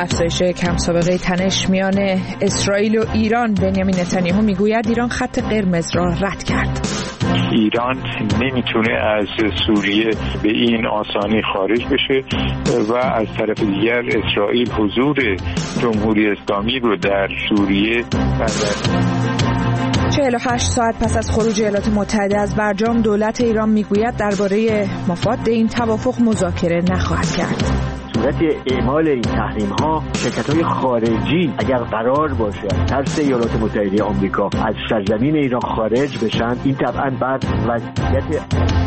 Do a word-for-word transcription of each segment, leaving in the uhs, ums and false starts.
افزایش کم سابقه تنش میان اسرائیل و ایران. بنیامین نتانیاهو میگوید ایران خط قرمز را رد کرد. ایران نمیتونه از سوریه به این آسانی خارج بشه و از طرف دیگر اسرائیل حضور جمهوری اسلامی رو در سوریه چهل و هشت ساعت پس از خروج ایالات متحده از برجام، دولت ایران میگوید درباره مفاد این توافق مذاکره نخواهد کرد. صورت اعمال این تحریم ها، شرکت های خارجی اگر قرار باشه ترس ایالات متحده آمریکا از سرزمین ایران خارج بشن، این طبعا بعد وضعیت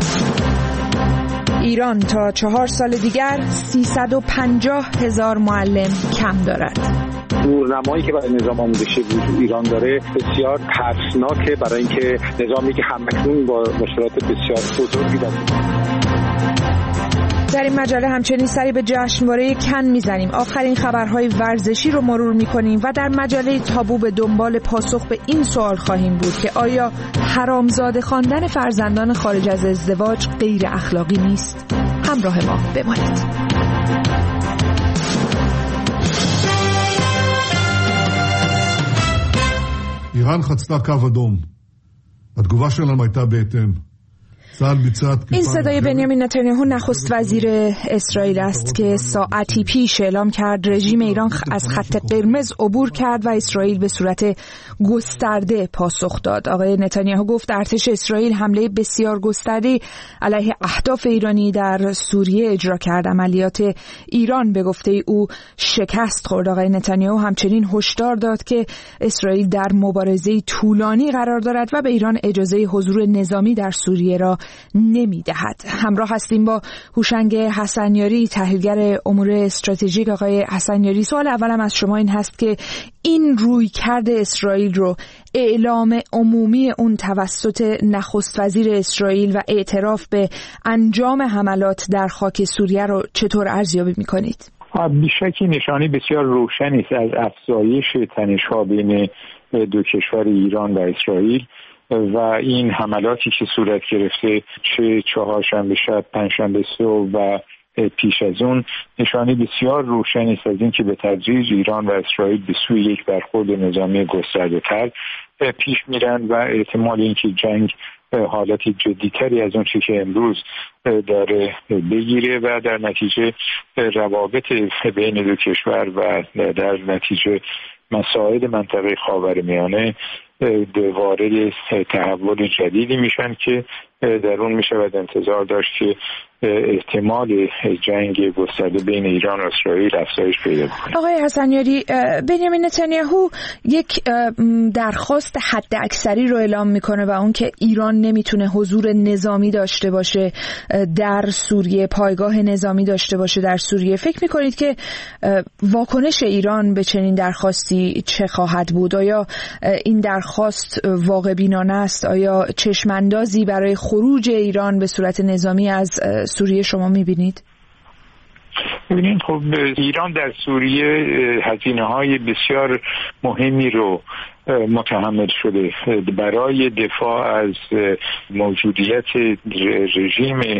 ایران تا چهار سال دیگر سیصد و پنجاه هزار معلم کم دارد. دورنمایی که برای نظام آموزشی ایران داره بسیار ترسناکه، برای اینکه نظامی که همکنون با مشکلات بسیار بزرگی داره. در این مجله همچنین سری به جشنواره کن میزنیم، آخرین خبرهای ورزشی رو مرور میکنیم و در مجله تابو به دنبال پاسخ به این سوال خواهیم بود که آیا حرامزاده خواندن فرزندان خارج از ازدواج غیر اخلاقی نیست؟ همراه ما بمانید. איראן חצתה קו אדום. התגובה שלנו הייתה בהתאם. این صدای بنیامین نتانیاهو نخست وزیر اسرائیل است که ساعتی پیش اعلام کرد رژیم ایران از خط قرمز عبور کرد و اسرائیل به صورت گسترده پاسخ داد. آقای نتانیاهو گفت ارتش اسرائیل حمله بسیار گسترده علیه اهداف ایرانی در سوریه اجرا کرد. عملیات ایران به گفته او شکست خورد. آقای نتانیاهو همچنین هشدار داد که اسرائیل در مبارزه طولانی قرار دارد و به ایران اجازه حضور نظامی در سوریه را نمیدهد. همراه هستیم با هوشنگ حسنیاری، تحلیلگر امور استراتژیک. آقای حسنیاری، سوال اولم از شما این هست که این رویکرد اسرائیل رو، اعلام عمومی اون توسط نخست وزیر اسرائیل و اعتراف به انجام حملات در خاک سوریه رو چطور ارزیابی می‌کنید؟ بیشکی نشانی بسیار روشنی است از افزایش تنش‌ها بین دو کشور ایران و اسرائیل و این حملاتی که صورت گرفته، چه چهارشنبه شب، پنجشنبه صبح و پیش از اون، نشانی بسیار روشنی است از این که به تدریج ایران و اسرائیل به سوی یک برخورد نظامی گسترده‌تر پیش میرن و احتمال اینکه جنگ حالتی جدی‌تری از اون چیزی که امروز داره بگیره و در نتیجه روابط بین دو کشور و در نتیجه مسائل منطقه خاورمیانه وارد تحول جدیدی میشن که در اون میشود انتظار داشت که احتمال جنگ گسترده بین ایران و اسرائیل افزایش پیدا کنه. آقای حسنیاری، بنیامین نتانیاهو یک درخواست حد اکثری رو اعلام میکنه و اون که ایران نمیتونه حضور نظامی داشته باشه در سوریه، پایگاه نظامی داشته باشه در سوریه. فکر میکنید که واکنش ایران به چنین درخواستی چه خواهد بود؟ آیا این درخواست واقع بینانه است؟ آیا چشماندازی برای خروج ایران به صورت نظامی از سوریه شما میبینید؟ ببینید، خب ایران در سوریه هزینه‌های بسیار مهمی رو متحمل شده برای دفاع از موجودیت رژیم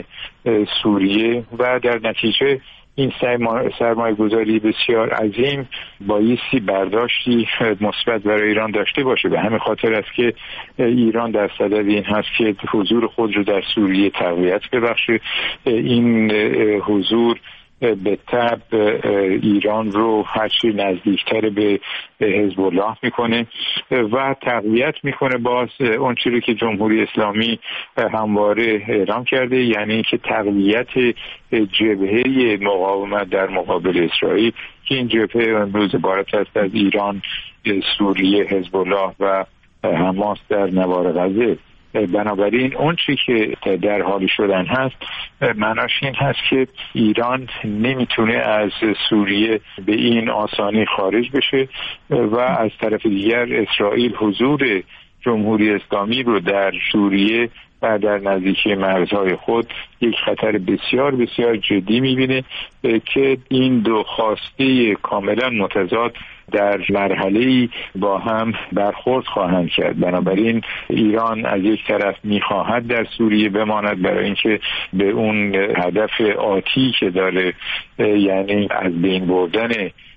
سوریه و در نتیجه این سرمایه گذاری بسیار عظیم بایستی برداشتی مثبت برای ایران داشته باشه. به همین خاطر است که ایران در صدد این هست که حضور خود رو در سوریه تقویت ببخشه. این حضور به تبع ایران رو هرچی نزدیکتر به حزب الله میکنه و تقویت میکنه باز اون چیزی که جمهوری اسلامی همواره اعلام کرده، یعنی که تقویت جبهه مقاومت در مقابل اسرائیل که این جبهه امروز عبارت است از ایران، سوریه، حزب الله و حماس در نوار غزه. بنابراین اون چی که در حال شدن هست معناش این هست که ایران نمیتونه از سوریه به این آسانی خارج بشه و از طرف دیگر اسرائیل حضور جمهوری اسلامی رو در سوریه و در نزدیکی مرزهای خود یک خطر بسیار بسیار جدی میبینه که این دو خواسته کاملا متضاد در مرحله‌ای با هم برخورد خواهند کرد. بنابراین ایران از یک طرف میخواهد در سوریه بماند برای اینکه به اون هدف آتی که داره، یعنی از بین بردن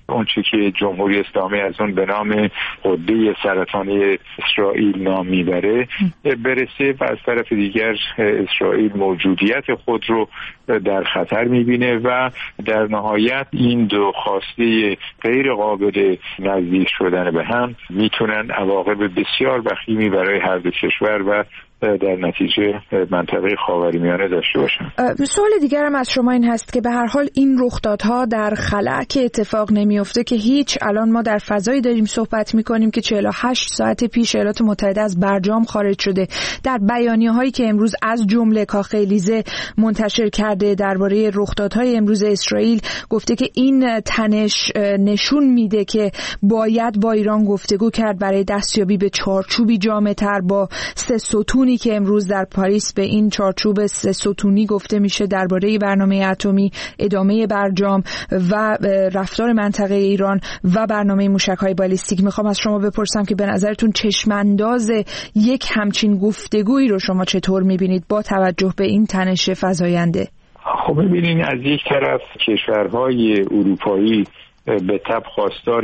اونچه که جمهوری اسلامی از اون به نام قده سرطانی اسرائیل نام میبره برسه و از طرف دیگر اسرائیل موجودیت خود رو در خطر میبینه و در نهایت این دو خواسته غیر قابل نزدیک شدن به هم میتونن عواقب بسیار وخیمی برای هر دو کشور و در نتیجه منطقه خاورمیانه داشته باشن. سوال دیگرم از شما این هست که به هر حال این رخدادها در خلأ که اتفاق نمیفته که هیچ، الان ما در فضایی داریم صحبت میکنیم که چهل و هشت ساعت پیش ایالات متحده از برجام خارج شده. در بیانیه هایی که امروز از جمله کاخ الیزه منتشر کرده درباره رخدادهای امروز اسرائیل گفته که این تنش نشون میده که باید با ایران گفتگو کرد برای دستیابی به چارچوبی جامع‌تر با سه ستون که امروز در پاریس به این چارچوب سه ستونی گفته میشه درباره برنامه اتمی، ادامه برجام و رفتار منطقه ایران و برنامه موشک‌های بالیستیک. میخوام از شما بپرسم که به نظرتون چشمانداز یک همچین گفتگویی رو شما چطور میبینید با توجه به این تنش فزاینده؟ خب ببینید، از یک طرف کشورهای اروپایی به تبع خواستار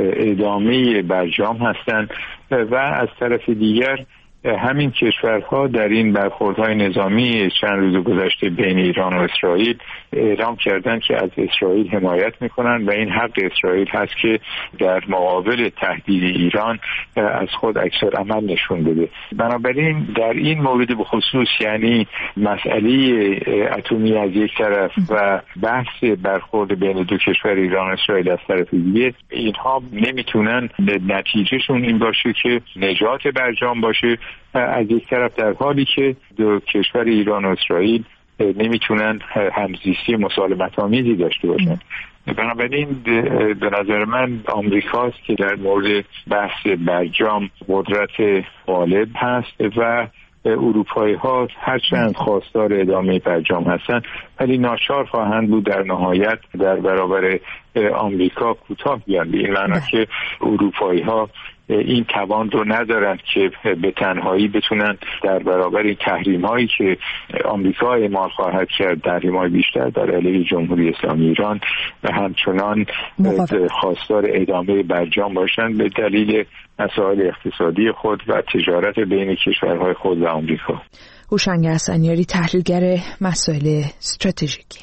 ادامه برجام هستند و از طرف دیگر همین کشورها در این برخوردهای نظامی چند روز گذشته بین ایران و اسرائیل اعلام کردند که از اسرائیل حمایت میکنن و این حق اسرائیل هست که در مقابل تهدید ایران از خود عکس عمل نشون بده. بنابراین در این مورد به خصوص، یعنی مسئله اتمی از یک طرف و بحث برخورد بین دو کشور ایران و اسرائیل از طرف دیگه، اینها نمیتونن نتیجهشون این باشه که نجات برجام باشه از یک طرف، در حالی که دو کشور ایران و اسرائیل نمیتونن همزیستی مسالمت آمیزی داشته باشن. بنابراین به نظر من آمریکاست که در مورد بحث برجام قدرت غالب هست و اروپایی ها هرچند خواستار ادامه برجام هستند ولی ناچار خواهند بود در نهایت در برابر آمریکا کوتاه بیان. به این معنی که اروپایی ها این توان رو ندارند که به تنهایی بتونن در برابر این تحریم هایی که آمریکا اعمال خواهد کرد، تحریم های بیشتر در علیه جمهوری اسلامی ایران، و همچنان خواستار ادامه برجام باشند به دلیل مسائل اقتصادی خود و تجارت بین کشورهای خود و آمریکا. هوشنگ حسنیاری، تحلیلگر مسائل استراتژیکی.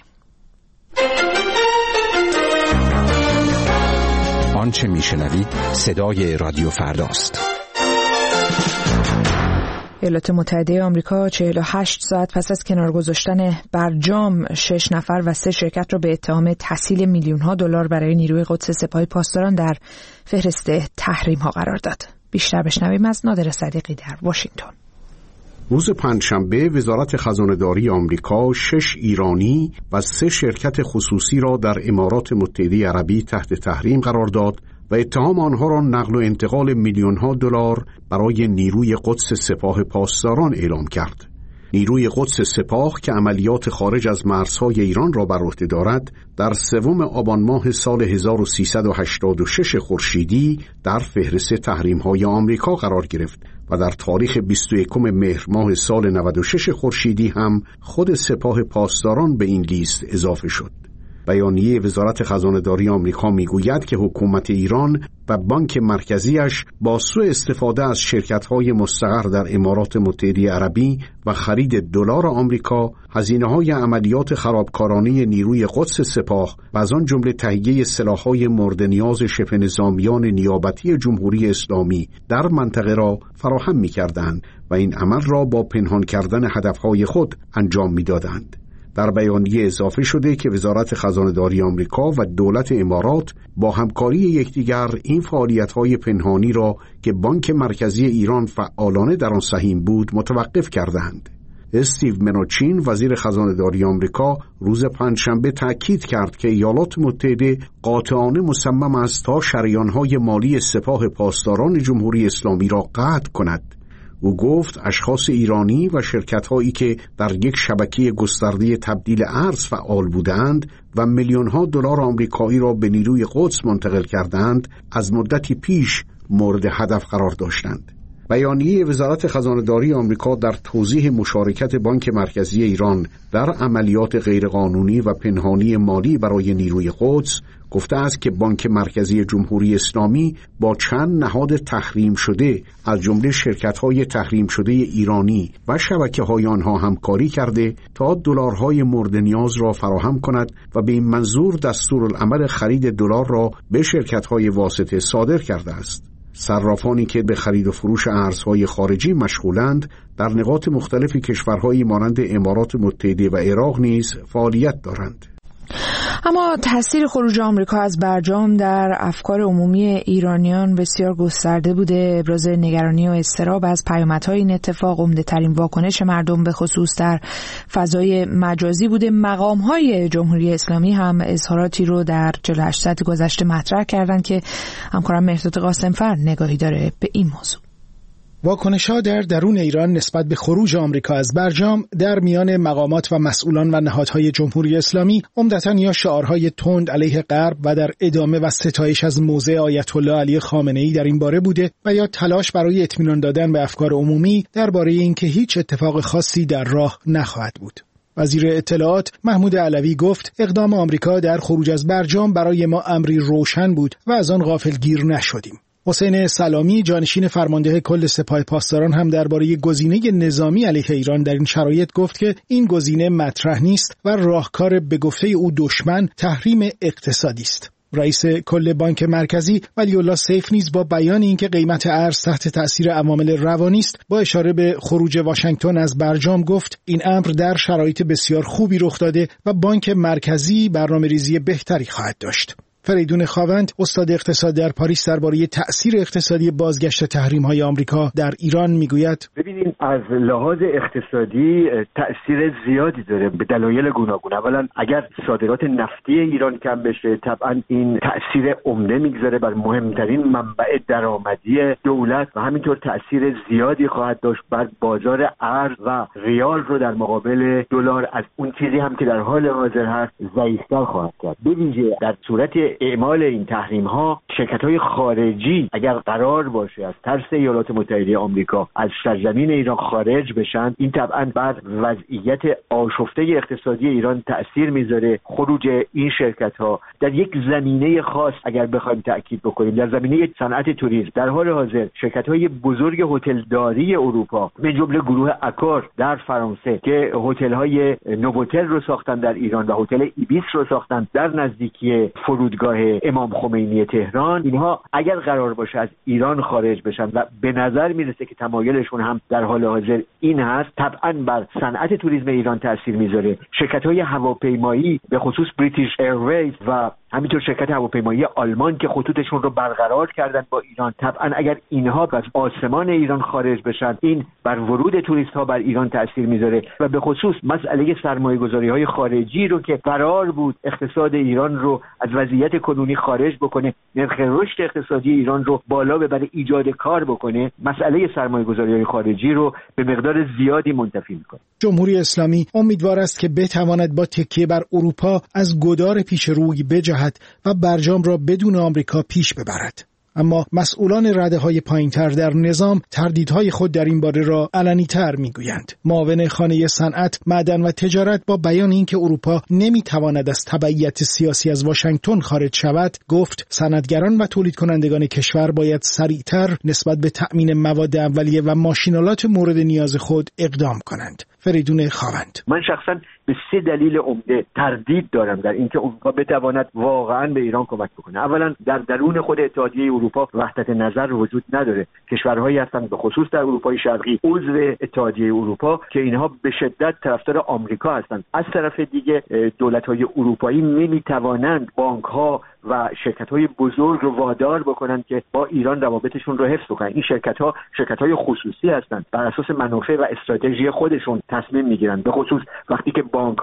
آنچه میشنوید صدای رادیو فرداست. ایالات متحده آمریکا چهل و هشت ساعت پس از کنار گذاشتن برجام شش نفر و سه شرکت را به اتهام تسهیل میلیون ها دلار برای نیروی قدس سپاه پاسداران در فهرست تحریم ها قرار داد. بیشتر بشنویم از نادر صدیقی در واشنگتن. روز پنجشنبه وزارت خزانه‌داری آمریکا شش ایرانی و سه شرکت خصوصی را در امارات متحده عربی تحت تحریم قرار داد و اتهام آنها را نقل و انتقال میلیون‌ها دلار برای نیروی قدس سپاه پاسداران اعلام کرد. نیروی قدس سپاه که عملیات خارج از مرزهای ایران را بر عهده دارد، در سوم آبان ماه سال هزار و سیصد و هشتاد و شش خورشیدی در فهرست تحریم‌های آمریکا قرار گرفت و در تاریخ بیست و یکم مهر ماه سال نود و شش خورشیدی هم خود سپاه پاسداران به این لیست اضافه شد. بیانیه وزارت خزانه‌داری آمریکا میگوید که حکومت ایران و بانک مرکزیش با سوء استفاده از شرکت‌های مستقر در امارات متحده عربی و خرید دلار آمریکا، هزینه‌های عملیات خرابکارانه نیروی قدس سپاه و از آن جمله تهیه سلاح‌های مورد نیاز شبه نظامیان نیابتی جمهوری اسلامی در منطقه را فراهم می‌کردند و این عمل را با پنهان کردن هدف‌های خود انجام می‌دادند. در بیانیه اضافه شده که وزارت خزانه‌داری آمریکا و دولت امارات با همکاری یکدیگر این فعالیت‌های پنهانی را که بانک مرکزی ایران فعالانه در آن سهیم بود متوقف کردند. استیو منوچین، وزیر خزانه‌داری آمریکا، روز پنجشنبه تأکید کرد که ایالات متحده قاطعانه مصمم است تا شریان‌های مالی سپاه پاسداران جمهوری اسلامی را قطع کند. او گفت اشخاص ایرانی و شرکت‌هایی که در یک شبکه گسترده تبدیل ارز فعال بودند و میلیون‌ها دلار آمریکایی را به نیروی قدس منتقل کردند، از مدتی پیش مورد هدف قرار داشتند. بیانیه وزارت خزانه‌داری آمریکا در توضیح مشارکت بانک مرکزی ایران در عملیات غیرقانونی و پنهانی مالی برای نیروی قدس گفته است که بانک مرکزی جمهوری اسلامی با چند نهاد تحریم شده از جمله شرکت‌های تحریم شده ایرانی و شبکه‌های آنها همکاری کرده تا دلارهای مورد نیاز را فراهم کند و به این منظور دستورالعمل خرید دلار را به شرکت‌های واسطه صادر کرده است. صرافانی که به خرید و فروش ارزهای خارجی مشغولند در نقاط مختلف کشورهای مانند امارات متحده و عراق نیز فعالیت دارند. اما تاثیر خروج آمریکا از برجام در افکار عمومی ایرانیان بسیار گسترده بوده. ابراز نگرانی و اضطراب از پیامدهای این اتفاق عمده‌ترین واکنش مردم به خصوص در فضای مجازی بوده. مقام‌های جمهوری اسلامی هم اظهاراتی رو در چهل و هشت ساعت گذشته مطرح کردن که همکارم مهرداد قاسمفر نگاهی داره به این موضوع. واکنش‌ها در درون ایران نسبت به خروج آمریکا از برجام در میان مقامات و مسئولان و نهادهای جمهوری اسلامی عمدتاً یا شعارهای تند علیه غرب و در ادامه و ستایش از موضع آیت الله علی خامنه‌ای در این باره بوده و یا تلاش برای اطمینان دادن به افکار عمومی درباره اینکه هیچ اتفاق خاصی در راه نخواهد بود. وزیر اطلاعات محمود علوی گفت اقدام آمریکا در خروج از برجام برای ما امری روشن بود و از آن غافلگیر نشدیم. حسین سلامی جانشین فرمانده کل سپاه پاسداران هم درباره گزینه نظامی علیه ایران در این شرایط گفت که این گزینه مطرح نیست و راهکار به گفته او دشمن تحریم اقتصادی است. رئیس کل بانک مرکزی ولی الله سیف نیز با بیان اینکه قیمت ارز تحت تأثیر عوامل روانی است با اشاره به خروج واشنگتن از برجام گفت این امر در شرایط بسیار خوبی رخ داده و بانک مرکزی برنامه‌ریزی بهتری خواهد داشت. فریدون خاوند استاد اقتصاد در پاریس درباره تأثیر اقتصادی بازگشت تحریم‌های آمریکا در ایران میگوید ببینید از لحاظ اقتصادی تأثیر زیادی داره به دلایل گوناگون. اولا اگر صادرات نفتی ایران کم بشه طبعا این تأثیر عمده میگذاره بر مهمترین منبع درآمدی دولت و همینطور تأثیر زیادی خواهد داشت بر بازار ارز و ریال رو در مقابل دلار از اون چیزی هم که در حال حاضر هست ضعیف‌تر خواهد کرد. ببینید در صورت اعمال این تحریم ها شرکت‌های خارجی اگر قرار باشه از ترس ایالات متحده آمریکا از سرزمین ایران خارج بشن این طبعا بر وضعیت آشفته اقتصادی ایران تأثیر میذاره. خروج این شرکت‌ها در یک زمینه خاص اگر بخوایم تأکید بکنیم در زمینه صنعت توریسم در حال حاضر شرکت‌های بزرگ هتلداری اروپا به جمله گروه اکار در فرانسه که هتل‌های نووتل رو ساختن در ایران و هتل ایبیس رو ساختن در نزدیکی فرودگاه امام خمینی تهران اینها اگر قرار باشه از ایران خارج بشن و به نظر میرسه که تمایلشون هم در حال حاضر این هست طبعا بر صنعت توریسم ایران تاثیر میذاره. شرکت‌های هواپیمایی به خصوص بریتیش ایرویز و همینطور شرکت هواپیمایی آلمان که خطوطشون رو برقرار کردن با ایران طبعا اگر اینها از آسمان ایران خارج بشن این بر ورود توریست ها بر ایران تاثیر میذاره و به خصوص مسئله سرمایه‌گذاری های خارجی رو که قرار بود اقتصاد ایران رو از وضعیت کنونی خارج بکنه نرخ رشد اقتصادی ایران رو بالا ببره ایجاد کار بکنه مسئله سرمایه‌گذاری های خارجی رو به مقدار زیادی منتفی میکنه. جمهوری اسلامی امیدوار است که بتواند با تکیه بر اروپا از گدار پیش روی بجهد و برجام را بدون آمریکا پیش ببرد. اما مسئولان رده‌های پایین‌تر در نظام تردیدهای خود در این باره را علنی‌تر می‌گویند. معاون خانه صنعت، معدن و تجارت با بیان اینکه اروپا نمی‌تواند از تبعیت سیاسی از واشنگتن خارج شود، گفت صنعتگران و تولید کنندگان کشور باید سریعتر نسبت به تأمین مواد اولیه و ماشینالات مورد نیاز خود اقدام کنند. فریدون خاوند: من شخصا به سه دلیل عمده تردید دارم در اینکه اروپا بتواند واقعا به ایران کمک بکنه. اولا در درون خود اتحادیه اروپا وحدت نظر وجود نداره. کشورهایی هستند به خصوص در اروپای شرقی عضو اتحادیه اروپا که اینها به شدت طرفدار آمریکا هستند. از طرف دیگه دولت‌های اروپایی نمیتوانند بانک‌ها و شرکت‌های بزرگ رو وادار بکنن که با ایران روابطشون رو حفظ کنن. این شرکت‌ها شرکت‌های خصوصی هستند بر اساس منافع و استراتژی خودشون تصمیم میگیرن. به خصوص وقتی که بانک‌ها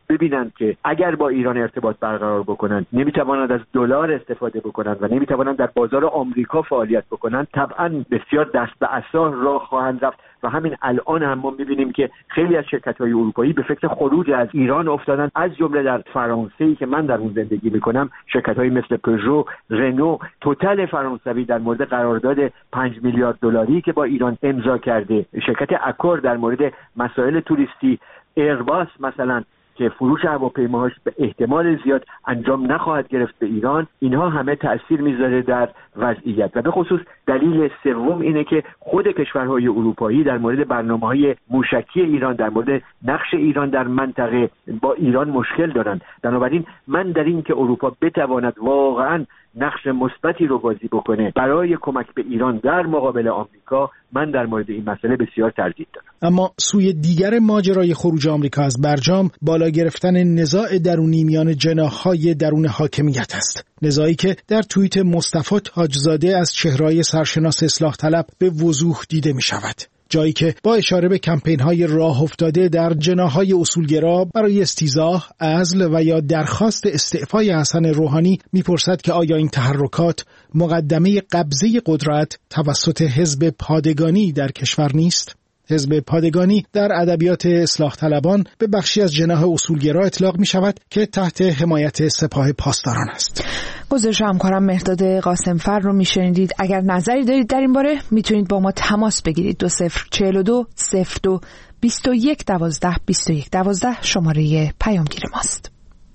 ببینند که اگر با ایران ارتباط برقرار بکنند نمیتوانند از دلار استفاده بکنند و نمیتوانند در بازار آمریکا فعالیت بکنند، طبعا بسیار دست به عصا راه خواهند رفت و همین الان هم ما می‌بینیم که خیلی از شرکت‌های اروپایی به فکر خروج از ایران افتادن، از جمله در فرانسه‌ای که من در اون زندگی می‌کنم شرکت‌هایی مثل پژو، رنو، توتال فرانسوی در مورد قرارداد پنج میلیارد دلاری که با ایران امضا کرده، شرکت اکور در مورد مسائل توریستی، ایرباس مثلا که فروش هواپیماهاش به احتمال زیاد انجام نخواهد گرفت به ایران، اینها همه تأثیر میذاره در وضعیت. و به خصوص دلیل سوم اینه که خود کشورهای اروپایی در مورد برنامه‌های موشکی ایران، در مورد نقش ایران در منطقه با ایران مشکل دارن. بنابراین من در این که اروپا بتواند واقعاً نقش مثبتی رو بازی بکنه برای کمک به ایران در مقابل آمریکا، من در مورد این مسئله بسیار تردید دارم. اما سوی دیگر ماجرای خروج آمریکا از برجام، بالا گرفتن نزاع درونی میان جناح‌های درون حاکمیت است. نزاعی که در توییت مصطفی تاجزاده از چهره‌های سرشناس اصلاح طلب به وضوح دیده می شود. جایی که با اشاره به کمپین‌های راه افتاده در جناح‌های اصولگرا برای استیضاح، عزل و یا درخواست استعفای حسن روحانی می‌پرسد که آیا این تحرکات مقدمه قبضه قدرت توسط حزب پادگانی در کشور نیست؟ حزب پادگانی در ادبیات اصلاح طلبان به بخشی از جناح اصولگرا اطلاق می شود که تحت حمایت سپاه پاسداران است. گزارش همکارم مهرداد قاسمفر رو میشنیدید. اگر نظری دارید در این باره میتونید با ما تماس بگیرید. دو صفر چهل و دو صفر دو بیست و یک دوازده بیست و یک دوازده شماره پیامگیر ماست.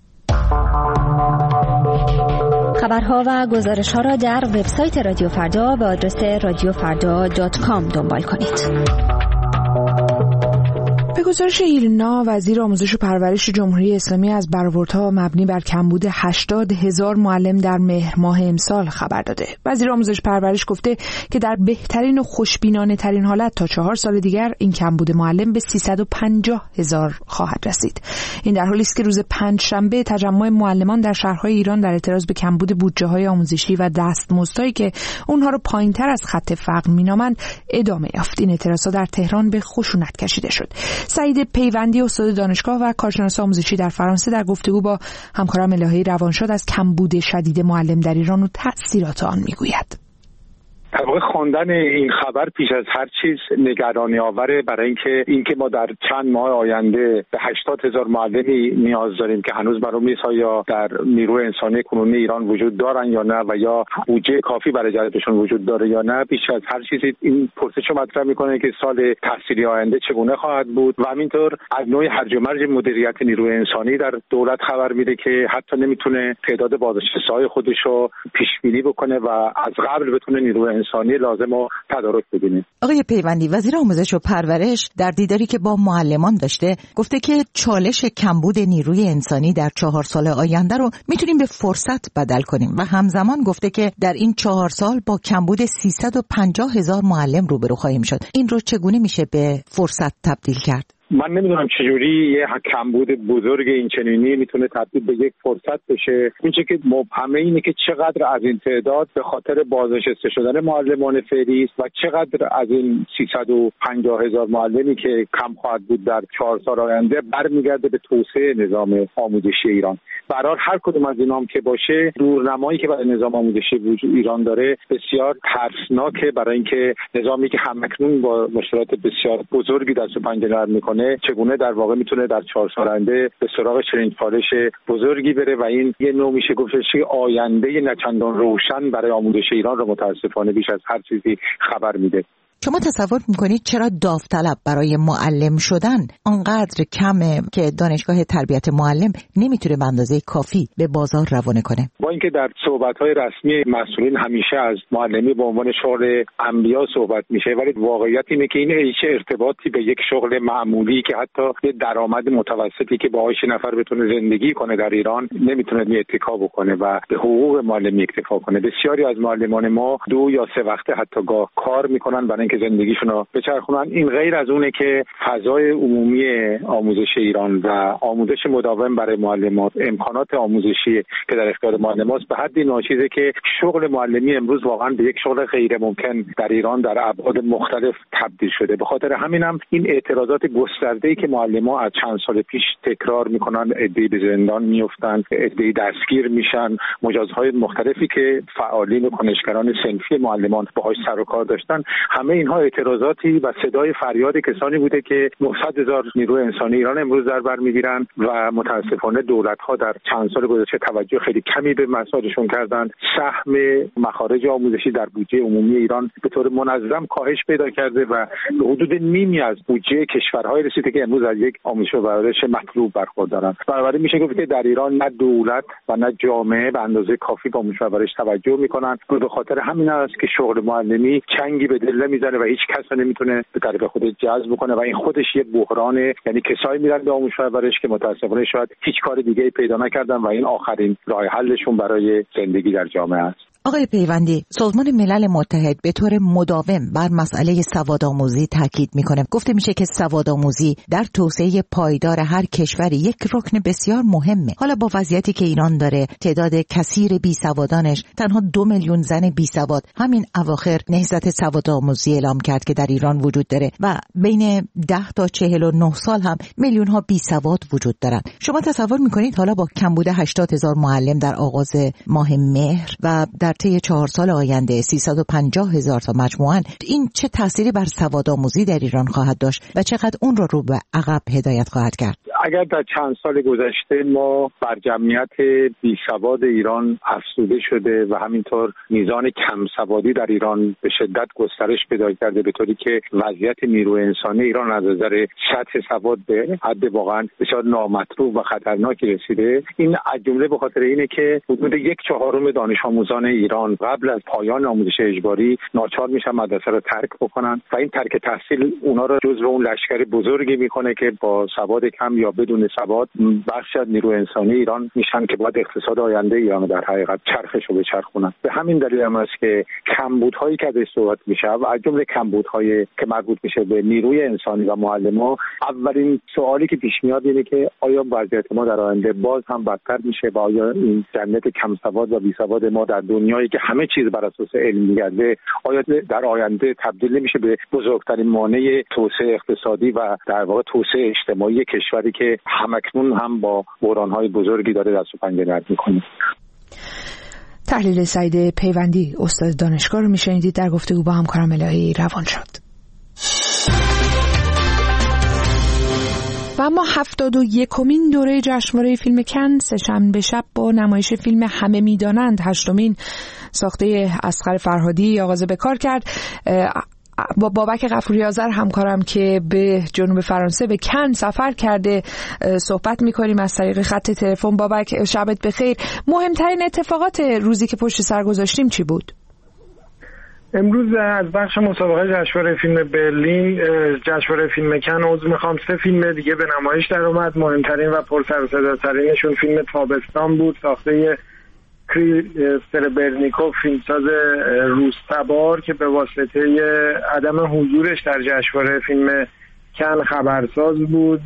خبرها و گزارش ها را در وبسایت رادیو فردا به آدرس رادیو فردا دات کام دنبال کنید. به گزارش ایلنا، وزیر آموزش و پرورش جمهوری اسلامی از برآوردها مبنی بر کمبود هشتاد هزار معلم در مهر ماه امسال خبر داده. وزیر آموزش پرورش گفته که در بهترین و خوشبینانه ترین حالت تا چهار سال دیگر این کمبود معلم به سیصد و پنجاه هزار خواهد رسید. این در حالی است که روز پنجشنبه تجمع معلمان در شهرهای ایران در اعتراض به کمبود بودجه‌های آموزشی و دستمزدهایی که اونها رو پایین‌تر از خط فقر می‌نامند ادامه یافت. این اعتراضات در تهران به خشونت کشیده شد. سعید پیوندی، استاد دانشگاه و کارشناس آموزشی در فرانسه، در گفتگو با همکارم الهی روانشاد از کمبود شدید معلم در ایران و تأثیرات آن میگوید. در واقع خواندن این خبر پیش از هر چیز نگرانی آوره، برای اینکه اینکه ما در چند ماه آینده به هشتاد هزار معلمی نیاز داریم که هنوز بر اون میزها یا در نیروی انسانی کنونی ایران وجود دارن یا نه و یا بودجه کافی برای جذبشون وجود داره یا نه. پیش از هر چیزی این پرسش رو مطرح میکنه که سال تحصیلی آینده چگونه خواهد بود و همینطور از نوع هرج و مرج مدیریت نیروی انسانی در دولت خبر میده که حتی نمیتونه تعداد بازنشسته‌های خودش رو پیش بینی بکنه و از قبل بتونه نیروی انسانی لازم و تدارک ببینیم. آقای پیوندی، وزیر آموزش و پرورش در دیداری که با معلمان داشته گفته که چالش کمبود نیروی انسانی در چهار سال آینده رو میتونیم به فرصت بدل کنیم و همزمان گفته که در این چهار سال با کمبود سیصد و پنجاه هزار معلم روبرو خواهیم شد. این رو چگونه میشه به فرصت تبدیل کرد؟ من نمیدونم چجوری یه کمبود بزرگ این چنینی میتونه تبدیل به یک فرصت بشه. این چه که مبهمه اینه که چقدر از این تعداد به خاطر بازنشسته شدن معلمان فعلی است و چقدر از این سیصد و پنجاه هزار معلمی که کم خواهد بود در چهار سال آینده برمیگرده به توسعه نظام آموزشی ایران. برای هر کدوم از اینام که باشه، دورنمایی که برای نظام آموزشی ایران داره بسیار ترسناکه، برای اینکه نظامی که همکنون با مشکلات بسیار بزرگی دست و پنجه نرم میکنه چگونه در واقع میتونه در چهار سال آینده به سراغ چنین فالش بزرگی بره و این یه نوع میشه گفتش آینده نچندان روشن برای آموزش ایران رو متاسفانه بیش از هر چیزی خبر میده. شما تصور میکنید چرا داوطلب برای معلم شدن آنقدر کمه که دانشگاه تربیت معلم نمیتونه به اندازه کافی به بازار روانه کنه؟ با اینکه در صحبت‌های رسمی مسئولین همیشه از معلمی به عنوان شغل انبیا صحبت میشه، ولی واقعیت اینه که این هیچ ارتباطی به یک شغل معمولی که حتی یه درآمد متوسطی که باهاش نفر بتونه زندگی کنه در ایران نمیتونه اتکا بکنه و به حقوق معلمی اکتفا کنه. بسیاری از معلمان ما دو یا سه وقته حتی گاه کار میکنن برای که زندگیشون رو بچرخونن. این غیر از اونه که فضای عمومی آموزش ایران و آموزش مداوم برای معلمات، امکانات آموزشی که در اختیار معلمات به حدی ناچیزه که شغل معلمی امروز واقعا به یک شغل غیر ممکن در ایران در ابعاد مختلف تبدیل شده. به خاطر همینم این اعتراضات گسترده‌ای که معلم‌ها از چند سال پیش تکرار میکنن، عده‌ای به زندان میافتن، عده‌ای دستگیر میشن، مجازهای مختلفی که فعالین و کنشگران صنفی معلمان باهاش سر و کار داشتن، همه اینها اعتراضاتی و صدای فریاد کسانی بوده که نهصد هزار نیروی انسانی ایران امروز در بر میگیرن و متاسفانه دولت‌ها در چند سال گذشته توجه خیلی کمی به مسائلشون کردن. سهم مخارج آموزشی در بودجه عمومی ایران به طور منظم کاهش پیدا کرده و به حدود نیمی از بودجه کشورهای رسیده که امروز از یک آموزش و پرورش مطلوب برخوردارن. بنابراین میشه گفت که در ایران نه دولت و نه جامعه به اندازه کافی به آموزش و پرورش توجه میکنن. به خاطر همین است که شغل معلمی چنگی به دل نمیزنه و هیچ کس نمیتونه به طریق خودش جذب کنه و این خودش یه بحرانه. یعنی کسایی میرن به آموزش و پرورش که متاسفانه شاید هیچ کار دیگه‌ای پیدا نکردن و این آخرین راه حلشون برای زندگی در جامعه است. آقای پیوندی، سازمان ملل متحد به طور مداوم بر مسئله سوادآموزی تاکید میکنه. گفته میشه که سوادآموزی در توسعه پایدار هر کشوری یک رکن بسیار مهمه. حالا با وضعیتی که ایران داره، تعداد کثیر بیسوادانش، تنها دو میلیون زن بیسواد همین اواخر نهضت سوادآموزی اعلام کرد که در ایران وجود داره و بین ده تا چهل و نه سال هم میلیون ها بیسواد وجود دارن. شما تصور میکنید حالا با کمبود هشتاد هزار معلم در آغاز ماه مهر و در طی چهار سال آینده سیصد و پنجاه هزار تا مجموعاً، این چه تأثیری بر سوادآموزی در ایران خواهد داشت و چقدر اون رو رو به عقب هدایت خواهد کرد؟ اگر در چند سال گذشته ما بر جمعیت بیسواد ایران افزوده شده و همینطور میزان کم سوادی در ایران به شدت گسترش پیدا کرده، به طوری که وضعیت نیروی انسانی ایران از نظر سطح سواد به حد واقعا بسیار نامطلوب و خطرناکی رسیده. این از جمله به خاطر اینه که حدود یک چهارم دانش آموزان ایران قبل از پایان آموزش اجباری ناچار میشن مدرسه رو ترک بکنن و این ترک تحصیل اونا رو جزو اون لشکر بزرگی میکنه که با سواد کم یا بدون سواد بخش از نیروی انسانی ایران میشن که باید اقتصاد آینده ایران در حقیقت چرخش رو بچرخونن. به همین دلیل هم است که کمبودهایی که ازش صحبت میشه و از جمله کمبودهایی که مربوط میشه به نیروی انسانی و معلمان، اولین سوالی که پیش میاد اینه که آیا وضعیت ما در آینده باز هم بدتر میشه و آیا این جمعیت کم سواد و بی سواد ما در دنیایی که همه چیز بر اساس علم میگرده آیا در آینده تبدیل نمیشه به بزرگترین مانع توسعه اقتصادی و در واقع توسعه اجتماعی کشوری که همکنون هم با بحران‌های بزرگی داره دست و پنجه نرم می‌کنه. تحلیل سعید پیوندی، استاد دانشگاه رو میشنیدید در گفتگو با همکارم الهی روانشاد. و اما هفتاد و یکمین دوره جشنواره فیلم کن سه‌شنبه شب با نمایش فیلم همه میدانند هشتمین ساخته اصغر فرهادی آغاز به کار کرد. با بابک غفوری آذر همکارم که به جنوب فرانسه به کن سفر کرده صحبت می‌کنیم از طریق خط تلفن. بابک شبت بخیر. مهمترین اتفاقات روزی که پشت سر گذاشتیم چی بود؟ امروز از بخش مسابقه جشنواره فیلم برلین، جشنواره فیلم کن عضو میخوام سه فیلم دیگه به نمایش در اومد. مهمترین و پرسر و صداترینشون فیلم تابستان بود، ساخته سربرنیکوف، فیلمساز روس تبار که به واسطه عدم حضورش در جشنواره فیلم کن خبرساز بود.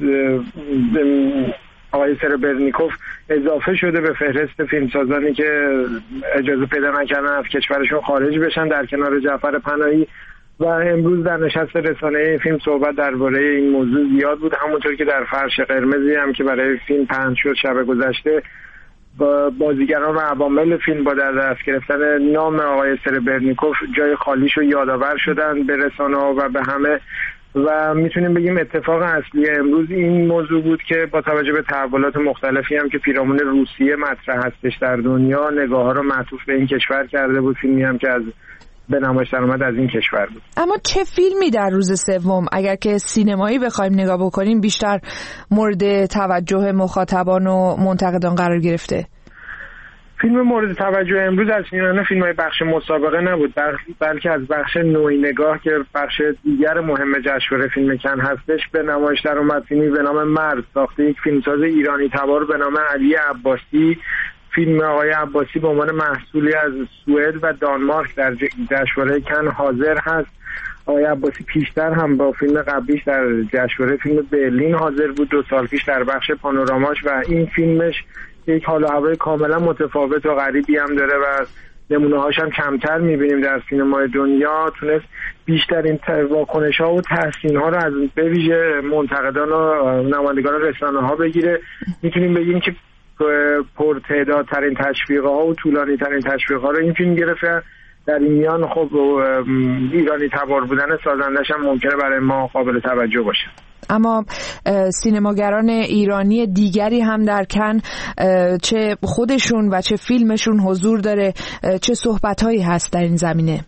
آقای سربرنیکوف اضافه شده به فهرست فیلمسازانی که اجازه پیدا نکردن از کشورشون خارج بشن در کنار جعفر پناهی و امروز در نشست رسانه فیلم صحبت درباره این موضوع زیاد بود. همونطور که در فرش قرمزی هم که برای فیلم پهن شد شب گذشته، با بازیگران و عوامل فیلم با در دست گرفتن نام آقای سربرنیکوف جای خالیش رو یادآور شدن به رسانه‌ها و به همه و میتونیم بگیم اتفاق اصلی امروز این موضوع بود که با توجه به تحولات مختلفی هم که پیرامون روسیه مطرح هستش در دنیا، نگاه‌ها رو معطوف به این کشور کرده بود. فیلمی هم که از به نمایش در اومد از این کشور بود. اما چه فیلمی در روز سوم اگر که سینمایی بخوایم نگاه بکنیم بیشتر مورد توجه مخاطبان و منتقدان قرار گرفته؟ فیلم مورد توجه امروز از میان فیلم‌های بخش مسابقه نبود، بلکه از بخش نوعی نگاه که بخش دیگر مهم جشنواره فیلم کن هستش به نمایش در اومد. فیلمی به نام مرد ساخته یک فیلمساز ایرانی تبار به نام علی عباسی. فیلم آقای عباسی به عنوان محصولی از سوئد و دانمارک در جشنواره کن حاضر هست. آقای عباسی پیشتر هم با فیلم قبلیش در جشنواره فیلم برلین حاضر بود، دو سال پیش در بخش پانوراماش، و این فیلمش یک حال و هوای کاملا متفاوت و غریبی هم داره و نمونه‌هاش هم کمتر می‌بینیم در سینمای دنیا. تونست بیشترین واکنش‌ها و تحسین‌ها رو از به ویژه منتقدان و نمایندگان رسانه‌ها بگیره. می‌تونیم بگیم که پرتعدادترین تشویق‌ها و طولانی‌ترین تشویق‌ها رو این فیلم گرفته. در این میان خب ایرانی تبار بودن سازندش هم ممکنه برای ما قابل توجه باشه. اما سینماگران ایرانی دیگری هم در کن، چه خودشون و چه فیلمشون حضور داره، چه صحبت‌هایی هست در این زمینه؟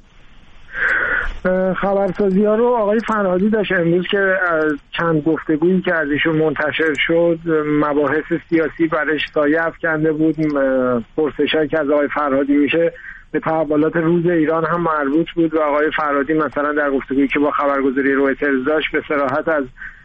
خبرسازی ها رو آقای فرهادی داشت امروز که چند گفتگویی که از ایشون منتشر شد مباحث سیاسی برش سایه افکنده بود. پرسش‌هایی که از آقای فرهادی میشه به تحولات روز ایران هم مربوط بود و آقای فرهادی مثلا در گفتگویی که با خبرگزاری رویترز داشت به صراحت از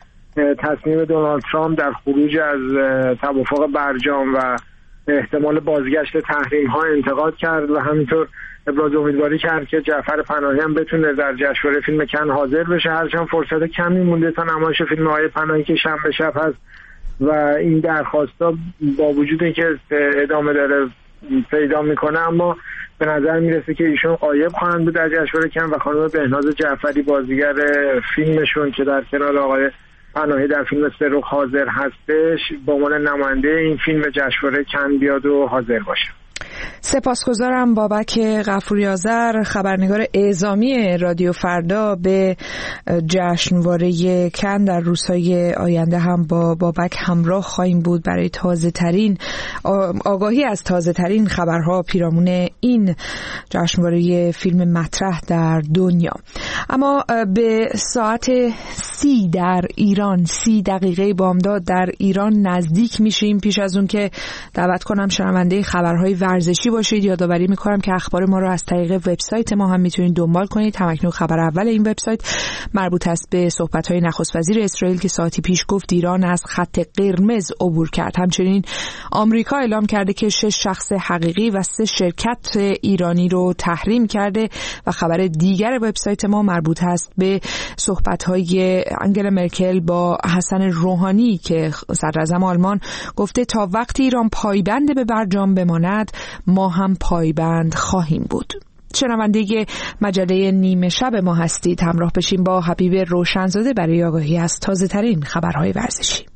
تصمیم دونالد ترامپ در خروج از توافق برجام و احتمال بازگشت تحریم ها انتقاد کرد و همینطور ابراز امیدواری کرد که جعفر پناهی هم بتونه در جشنواره فیلم کن حاضر بشه، هرچند فرصت کمی مونده تا نمایش فیلم آقای پناهی که شنبه شب هست و این درخواستا با وجود اینکه ادامه داره پیدا میکنه، اما به نظر میرسه که ایشون غایب خواهند بود در جشنواره کن و خانم بهناز جعفری بازیگر فیلمشون که در کنار آقای پناهی در فیلم سرخ حاضر هستش به عنوان نماینده این فیلم جشنواره کن بیاد و حاضر باشه. سپاسگزارم بابک غفوری آذر، خبرنگار اعزامی رادیو فردا. به جشنواره کن در روزهای آینده هم با بابک همراه خواهیم بود برای تازه ترین آگاهی از تازه ترین خبرها پیرامون این جشنواره فیلم مطرح در دنیا. اما به ساعت سی در ایران، سی دقیقه بامداد در ایران نزدیک میشیم. پیش از اون که دعوت کنم شنونده خبرهای ورزشی باشید، یادآوری میکنم که اخبار ما رو از طریق وبسایت ما هم میتونید دنبال کنید. همکنون خبر اول این وبسایت مربوط است به صحبت‌های نخست وزیر اسرائیل که ساعتی پیش گفت ایران از خط قرمز عبور کرد. همچنین آمریکا اعلام کرده که شش شخص حقیقی و سه شرکت ایرانی رو تحریم کرده و خبر دیگر وبسایت ما مربوط است به صحبت‌های انگلا مرکل با حسن روحانی که صدراعظم آلمان گفته تا وقتی ایران پایبند به برجام بماند ما هم پایبند خواهیم بود. شنونده مجله نیمه شب ما هستید، همراه بشیم با حبیب روشنزاده برای آگاهی از تازه ترین خبرهای ورزشی.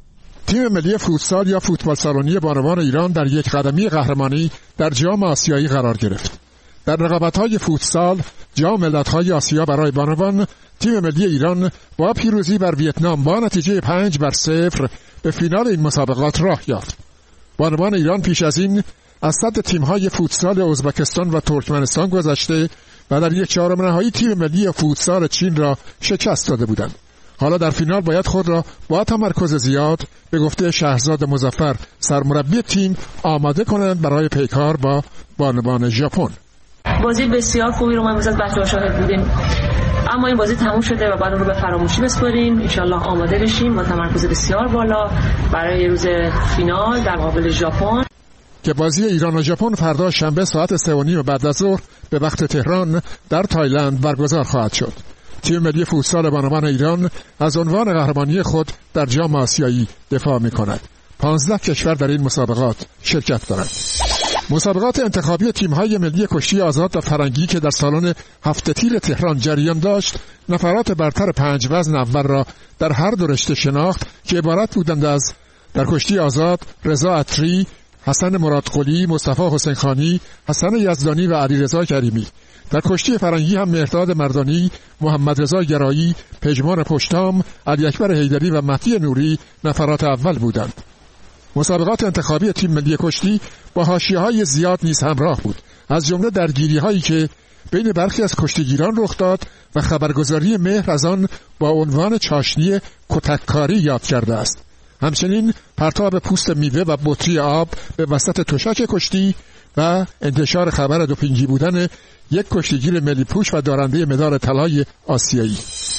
تیم ملی فوتسال یا فوتبال سالونی بانوان ایران در یک قدمی قهرمانی در جام آسیایی قرار گرفت. در رقابت‌های فوتسال جام ملت‌های آسیا برای بانوان، تیم ملی ایران با پیروزی بر ویتنام با نتیجه پنج بر صفر به فینال این مسابقات راه یافت. بانوان ایران پیش از این از صد تیم‌های فوتسال ازبکستان و ترکمنستان گذشته و در یک چهارم نهایی تیم ملی فوتسال چین را شکست داده بودند. حالا در فینال باید خود را با تمرکز زیاد به گفته شهرزاد مظفر سرمربی تیم آماده کنند برای پیکار با بانوان ژاپن. بازی بسیار خوبی رو ما امروز از بچه‌ها شاهد بودیم، اما این بازی تموم شده و بعد اون رو به فراموشی بسپاریم. انشالله آماده بشیم با تمرکز بسیار بالا برای روز فینال در مقابل ژاپن که بازی ایران و ژاپن فردا شنبه ساعت سه و نیم بعد از ظهر به وقت تهران در تایلند برگزار خواهد شد. تیم ملی فوتسال بانوان ایران از عنوان قهرمانی خود در جام آسیایی دفاع می‌کند. پانزده کشور در این مسابقات شرکت دارند. مسابقات انتخابی تیم‌های ملی کشتی آزاد و فرنگی که در سالن هفت تیر تهران جریان داشت، نفرات برتر پنج وزن اول را در هر دو رشته شناخت که عبارت بودند از در کشتی آزاد رضا عطری، حسن مرادقلی، مصطفی حسین خانی، حسن یزدانی و علیرضا کریمی. در کشتی فرنگی هم مهرداد مردانی، محمد رضا گرایی، پژمان پشتام، علی اکبر حیدری و مهدی نوری نفرات اول بودند. مسابقات انتخابی تیم ملی کشتی با حاشیه‌های زیاد نیز همراه بود، از جمله درگیری‌هایی که بین برخی از کشتیگیران رخ داد و خبرگزاری مهر از آن با عنوان چاشنی کتککاری یاد کرده است. همچنین پرتاب پوست میوه و بطری آب به وسط تشک کشتی و انتشار خبر دوپینگی بودن یک کشتیگیر ملی پوش و دارنده مدال طلای آسیایی.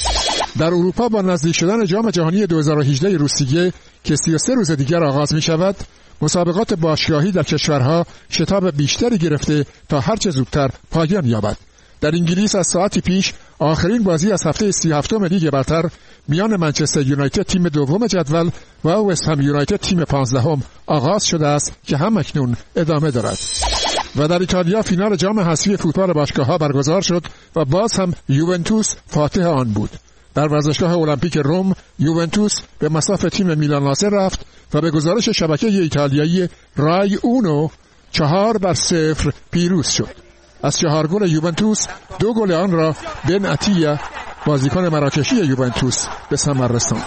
در اروپا با نزدیک شدن جام جهانی دو هزار و هجده روسیه که سی و سه روز دیگر آغاز می شود، مسابقات باشگاهی در کشورها شتاب بیشتری گرفته تا هرچه زودتر پایان یابد. در انگلیس از ساعتی پیش آخرین بازی از هفته سی و هفتم لیگ برتر میان منچستر یونایتد تیم دوم جدول و وست هم یونایتد تیم پانزدهم آغاز شده است که هم اکنون ادامه دارد. و در ایتالیا فینال جام حذفی فوتبال باشگاه‌ها برگزار شد و باز هم یوونتوس فاتح آن بود. در ورزشگاه المپیک روم یوونتوس به مصاف تیم میلان ناصر رفت و به گزارش شبکه ایتالیایی رای اونو چهار بر صفر پیروز شد. از چهار گل یوونتوس دو گل آن را بن اتیا بازیکن مراکشی یوونتوس به ثمر رساند.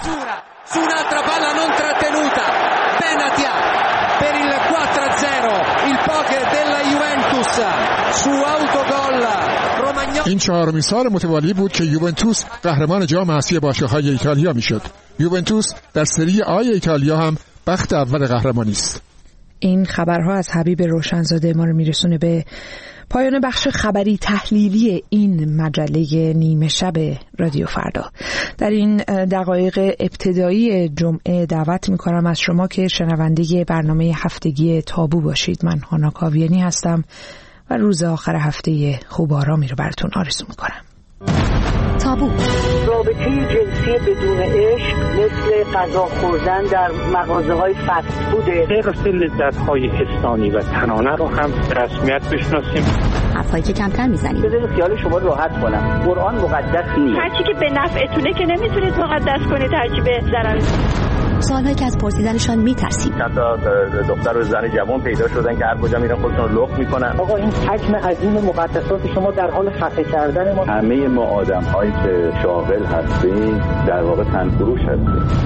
این چهارمین سال متوالی بود که یوونتوس قهرمان جام حذفی باشگاه‌های ایتالیا میشد. یوونتوس در سری آی ایتالیا هم بخت اول قهرمانی است. این خبرها از حبیب روشنزاده ما رو میرسونه به پایان بخش خبری تحلیلی این مجله نیمه شب رادیو فردا. در این دقایق ابتدایی جمعه دعوت میکنم از شما که شنونده برنامه هفتگی تابو باشید. من هانا کاویانی هستم و روز آخر هفته خوب آرامی رو براتون آرزو میکنم. تابو. رابطه جنسی بدون عشق مثل غذا خوردن در مغازه‌های فست فوده. غیر لذت‌های حسانی و تنانه رو هم به رسمیت بشناسیم. حرفایی که کمتر میزنیم. بذارید خیال شما راحت کنم. قرآن مقدس نیست. هر چی که به نفعتونه که نمیتونید مقدس کنید، هر چی به ضرر. سوالهایی که از پرسیدنشان میترسیم. چند تا دختر و زن جوان پیدا شدن که هر کجا میرن خودشون رو لخت میکنن. آقا این حجم عظیم مقدسات شما در حال خفه کردن ما. همه ما آدم‌هایی که شاغل هستیم در واقع تنفروش هستیم.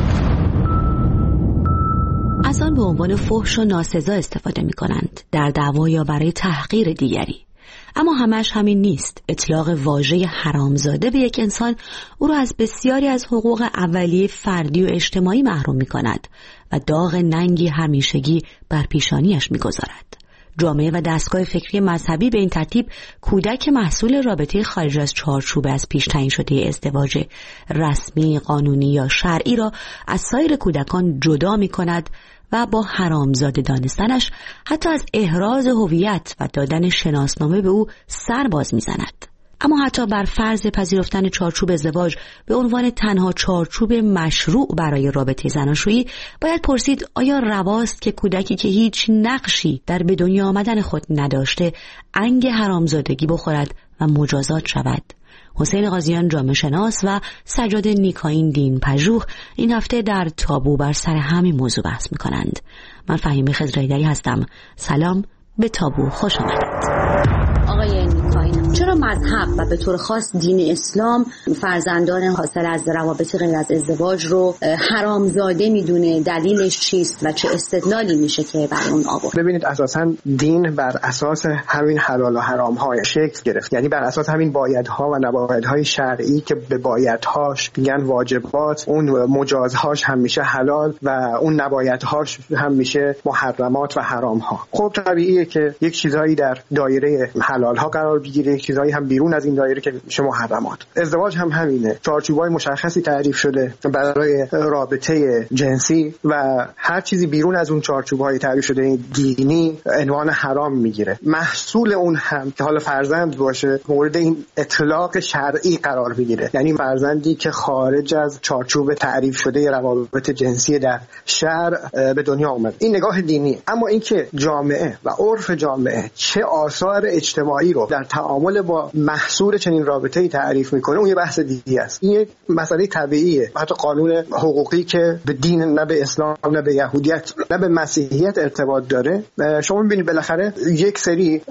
از آن به عنوان فحش و ناسزا استفاده میکنند در دعوا یا برای تحقیر دیگری. اما همش همین نیست. اطلاق واژه حرامزاده به یک انسان او را از بسیاری از حقوق اولیه فردی و اجتماعی محروم می کند و داغ ننگی همیشگی بر پیشانیش می گذارد. جامعه و دستگاه فکری مذهبی به این ترتیب کودک محصول رابطه خارج از چارچوب از پیش تعیین شده ازدواج رسمی، قانونی یا شرعی را از سایر کودکان جدا می کند و با حرامزاده دانستنش حتی از احراز هویت و دادن شناسنامه به او سر باز می‌زند. اما حتی بر فرض پذیرفتن چارچوب ازدواج به عنوان تنها چارچوب مشروع برای رابطه زناشویی، باید پرسید آیا رواست که کودکی که هیچ نقشی در به دنیا آمدن خود نداشته انگ حرامزادگی بخورد و مجازات شود؟ حسین قاضیان جامعه شناس و سجاد نیکاین دین پژوه این هفته در تابو بر سر همین موضوع بحث می‌کنند. من فهیمه خضرایی‌دری هستم. سلام، به تابو خوش آمدید. آقای نیکاین، چرا مذهب و به طور خاص دین اسلام فرزندان حاصل از روابط غیر از ازدواج رو حرامزاده میدونه؟ دلیلش چیست و چه استدلالی میشه که برای اون آورد؟ ببینید، اساساً دین بر اساس همین حلال و حرام های شکل گرفت، یعنی بر اساس همین بایدها و نبایدهای شرعی که به بایدهاش میگن واجبات، اون مجازهاش هم میشه حلال و اون نبایدهاش هم میشه محرمات و حرام ها. خب طبیعیه که یک چیزایی در دایره حلال ها قرار بگیره، چیزایی هم بیرون از این دایره که میشه محرمات. ازدواج هم همینه، چارچوبای مشخصی تعریف شده برای رابطه جنسی و هر چیزی بیرون از اون چارچوبای تعریف شده دینی عنوان حرام میگیره. محصول اون هم که حالا فرزند باشه مورد این اطلاق شرعی قرار بگیره، یعنی فرزندی که خارج از چارچوب تعریف شده روابط جنسی در شرع به دنیا اومد. این نگاه دینی. اما اینکه جامعه و عرف جامعه چه آثار اجتماعی رو در تعامل با محصول چنین رابطه‌ای تعریف میکنه، اون یه بحث دیگه است. این یک مسئله طبیعیه. حتی قانون حقوقی که به دین، نه به اسلام، نه به یهودیت، نه به مسیحیت ارتباط داره، شما می‌بینید بالاخره یک سری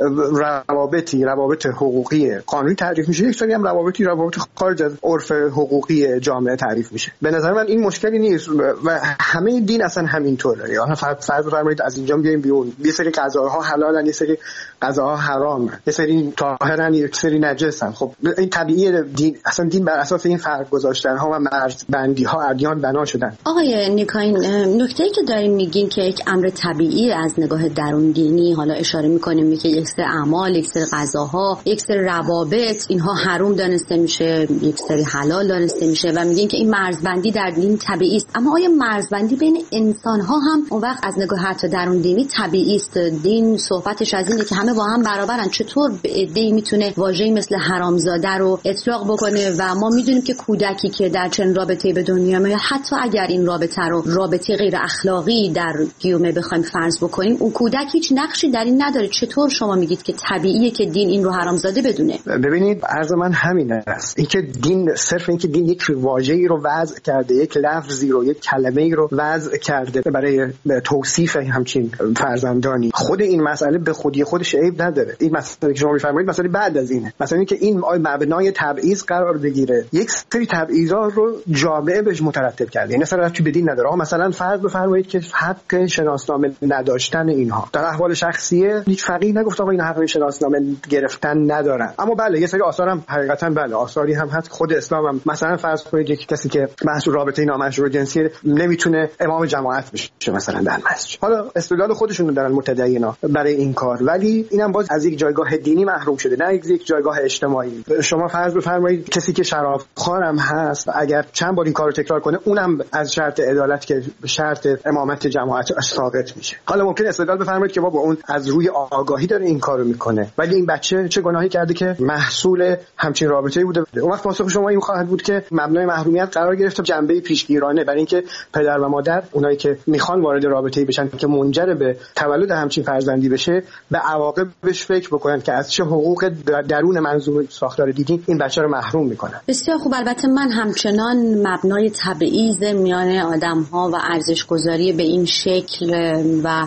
روابطی روابط حقوقی قانونی تعریف میشه، یک سری هم روابطی روابط خارج از عرف حقوقی جامعه تعریف میشه. به نظر من این مشکلی نیست و همه دین اصلا همینطوره. یعنی فرض بفرمایید از اینجا بیایم بیرون، یه سری غذاها حلالن، یه سری غذاها حرامن، یه سری طاهرن، یک سری نجسن. خب این طبیعیه. دین اصلا دین بر اساس این فرق گذاشتن ها و مرزبندی ها ادیان بنا شدن. آقای نیکاین، نکته‌ای که دارین میگین که یک امر طبیعی از نگاه درون دینی، حالا اشاره میکنیم که یک سری اعمال، یک سری غذاها، یک سری روابط اینها حرام دانسته میشه، یک سری حلال دانسته میشه و میگین که این مرزبندی در دین طبیعی است. اما آیا مرزبندی بین انسان ها هم اون وقت از نگاه حتی درون دینی طبیعی است؟ دین صحبتش از اینه که همه با هم برابرن. چطور عده‌ای میتونه میتونه واژه‌ای مثل حرامزاده رو اطلاق بکنه و ما میدونیم که کودکی که در چنین رابطه‌ای به دنیا میاد، حتی اگر این رابطه رو رابطه غیر اخلاقی در گیومه بخوایم فرض بکنیم، اون کودک هیچ نقشی در این نداره. چطور شما میگید که طبیعیه که دین این رو حرامزاده بدونه؟ ببینید عرض من همین است، اینکه دین صرف اینکه دین یک واژه‌ای رو وضع کرده، یک لفظی رو، یک کلمه‌ای رو وضع کرده برای توصیف همچین فرزندانی، خود این مسئله به خودی خودش عیب نداره. این مسئله که شما می‌فرمایید مسئله بعد از اینه، مثلا اینکه این مبنای تبعیض قرار بگیره، یک سری تبعیضات رو جامعه بهش مترتب کرده. این مثلا ربطی به دین نداره. مثلا فرض بفرمایید که حق شناسنامه نداشتن اینها در احوال شخصیه، هیچ فقیه نگفت آقا این حق شناسنامه گرفتن ندارن، اما بله یه سری آثار هم حقیقتا بله آثاری هم هست. خود اسلام هم مثلا فرض کنید یک کسی که محصول رابطه نامشروع جنسی نمیتونه امام جماعت بشه مثلا در مسجد، حالا استدلال خودشون رو دارن متدینا برای این کار، ولی اینم باز از یک جایگاه دینی محروم شده، نه یک جایگاه اجتماعی. شما فرض بفرمایید کسی که شرابخوار هم هست، اگر چند بار این کارو تکرار کنه، اونم از شرط عدالت که شرط امامت جماعت ساقط میشه. حالا ممکن استدلال بفرمایید که بابا اون از روی آگاهی داره این کارو میکنه، ولی این بچه چه گناهی کرده که محصول همچین رابطه‌ای بوده؟ اون وقت پاسخ شما این خواهد بود که مبنای محرومیت قرار گرفته جنبه پیشگیرانه، برای اینکه پدر و مادر اونایی که میخوان وارد رابطه‌ای بشن که منجر به تولد همچین فرزندی بشه، به عواقبش فکر بکنن که از چه حقوق درون منظور ساختار دینی این بچه رو محروم میکنن. بسیار خوب. البته من همچنان مبنای تبعیض میان آدم‌ها و ارزش‌گذاری به این شکل و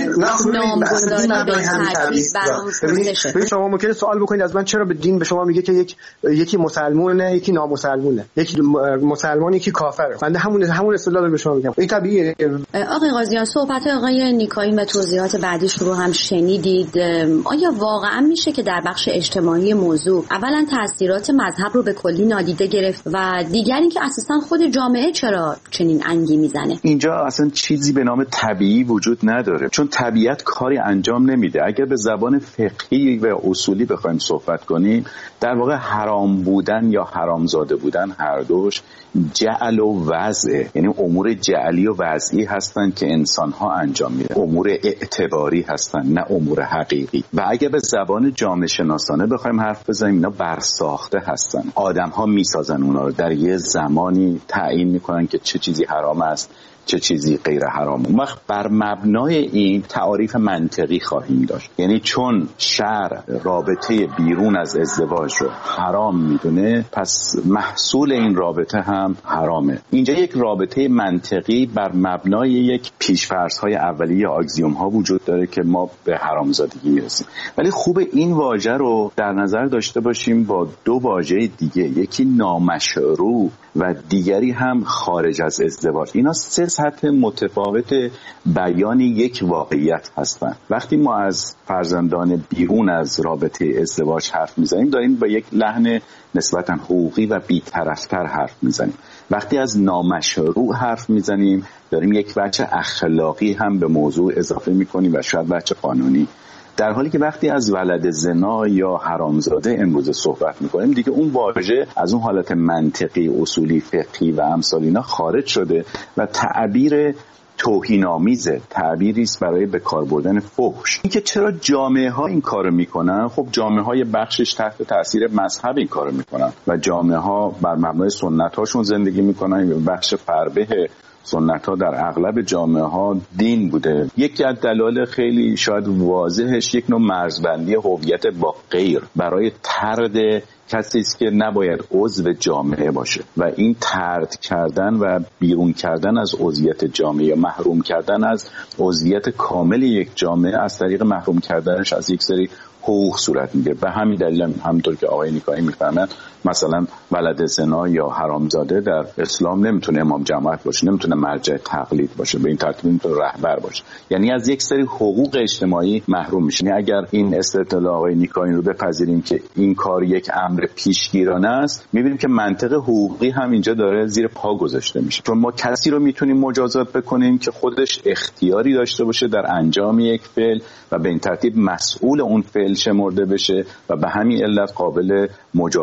نامگذاری به ترتیب برام پرسشه. شما ممکنه سوال بکنید از من چرا به دین به شما میگه که یک یکی مسلمونه یکی نامسلمونه، یکی مسلمان یکی کافره؟ بنده همون همون استدلال رو به شما میگم. این طبیعیه. آقای قاضیان، صحبت آقای نیکایی و توضیحات بعدیش رو هم شنیدید. آیا واقعا میشه که در بخش اجتماعی موضوع اولا تاثیرات مذهب رو به کلی نادیده گرفت و دیگر اینکه اساسا خود جامعه چرا چنین انگی میزنه؟ اینجا اصلا چیزی به نام طبیعی وجود نداره، چون طبیعت کاری انجام نمیده. اگر به زبان فقهی و اصولی بخوایم صحبت کنیم، در واقع حرام بودن یا حرامزاده بودن هر دوش جعل و وضع، یعنی امور جعلی و وضعی هستند که انسان‌ها انجام میدن، امور اعتباری هستند نه امور حقیقی. و اگر به زبان جامعه شناسانه بخوایم حرف بزنیم، اینا برساخته هستند. آدم‌ها میسازن اونا رو، در یه زمانی تعیین میکنن که چه چیزی حرام است چه چیزی غیر حرام. ما بر مبنای این تعاریف منطقی خواهیم داشت، یعنی چون شرع رابطه بیرون از ازدواج رو حرام میدونه، پس محصول این رابطه هم حرامه. اینجا یک رابطه منطقی بر مبنای یک پیش‌فرض‌های اولیه آگزیوم ها وجود داره که ما به حرامزادگی میرسیم. ولی خوب این واژه رو در نظر داشته باشیم با دو واژه دیگه، یکی نامشروع و دیگری هم خارج از ازدواج. اینا سه سطح متفاوت بیان یک واقعیت هستند. وقتی ما از فرزندان بیرون از رابطه ازدواج حرف میزنیم، داریم با یک لحن نسبتاً حقوقی و بی‌طرف‌تر حرف میزنیم. وقتی از نامشروع حرف میزنیم، داریم یک بچه اخلاقی هم به موضوع اضافه میکنیم و شاید بچه قانونی. در حالی که وقتی از ولد زنا یا حرامزاده امروز صحبت میکنیم، دیگه اون واژه از اون حالت منطقی، اصولی، فقهی و امثال اینا خارج شده و تعبیر توهین‌آمیزه، تعبیری است برای به کار بردن فحش. اینکه چرا جامعه ها این کارو میکنن؟ خب جامعه های بخشش تحت تاثیر مذهب این کارو میکنن و جامعه ها بر مبنای سنت هاشون زندگی میکنن. بخش فربه سنت ها در اغلب جامعه ها دین بوده. یکی از دلایل خیلی شاید واضحش یک نوع مرزبندی هویت با غیر برای طرد کسی است که نباید عضو جامعه باشه و این طرد کردن و بیرون کردن از عضویت جامعه یا محروم کردن از عضویت کامل یک جامعه از طریق محروم کردنش از یک سری حقوق صورت میگیره. به همین دلیل همونطور که آقای نیکایی میفهمن، مثلا ولد زنا یا حرامزاده در اسلام نمیتونه امام جماعت باشه، نمیتونه مرجع تقلید باشه، به این ترتیب نمیتونه رهبر باشه، یعنی از یک سری حقوق اجتماعی محروم میشه. یعنی اگر این استدلال آقای نیکایی رو بپذیریم که این کار یک امر پیشگیرانه است، میبینیم که منطق حقوقی هم اینجا داره زیر پا گذاشته میشه. چون ما کسی رو میتونیم مجازات بکنیم که خودش اختیاری داشته باشه در انجام یک فعل و به این ترتیب مسئول اون فعل شمرده بشه و به همین علت قابل مجازات باشه.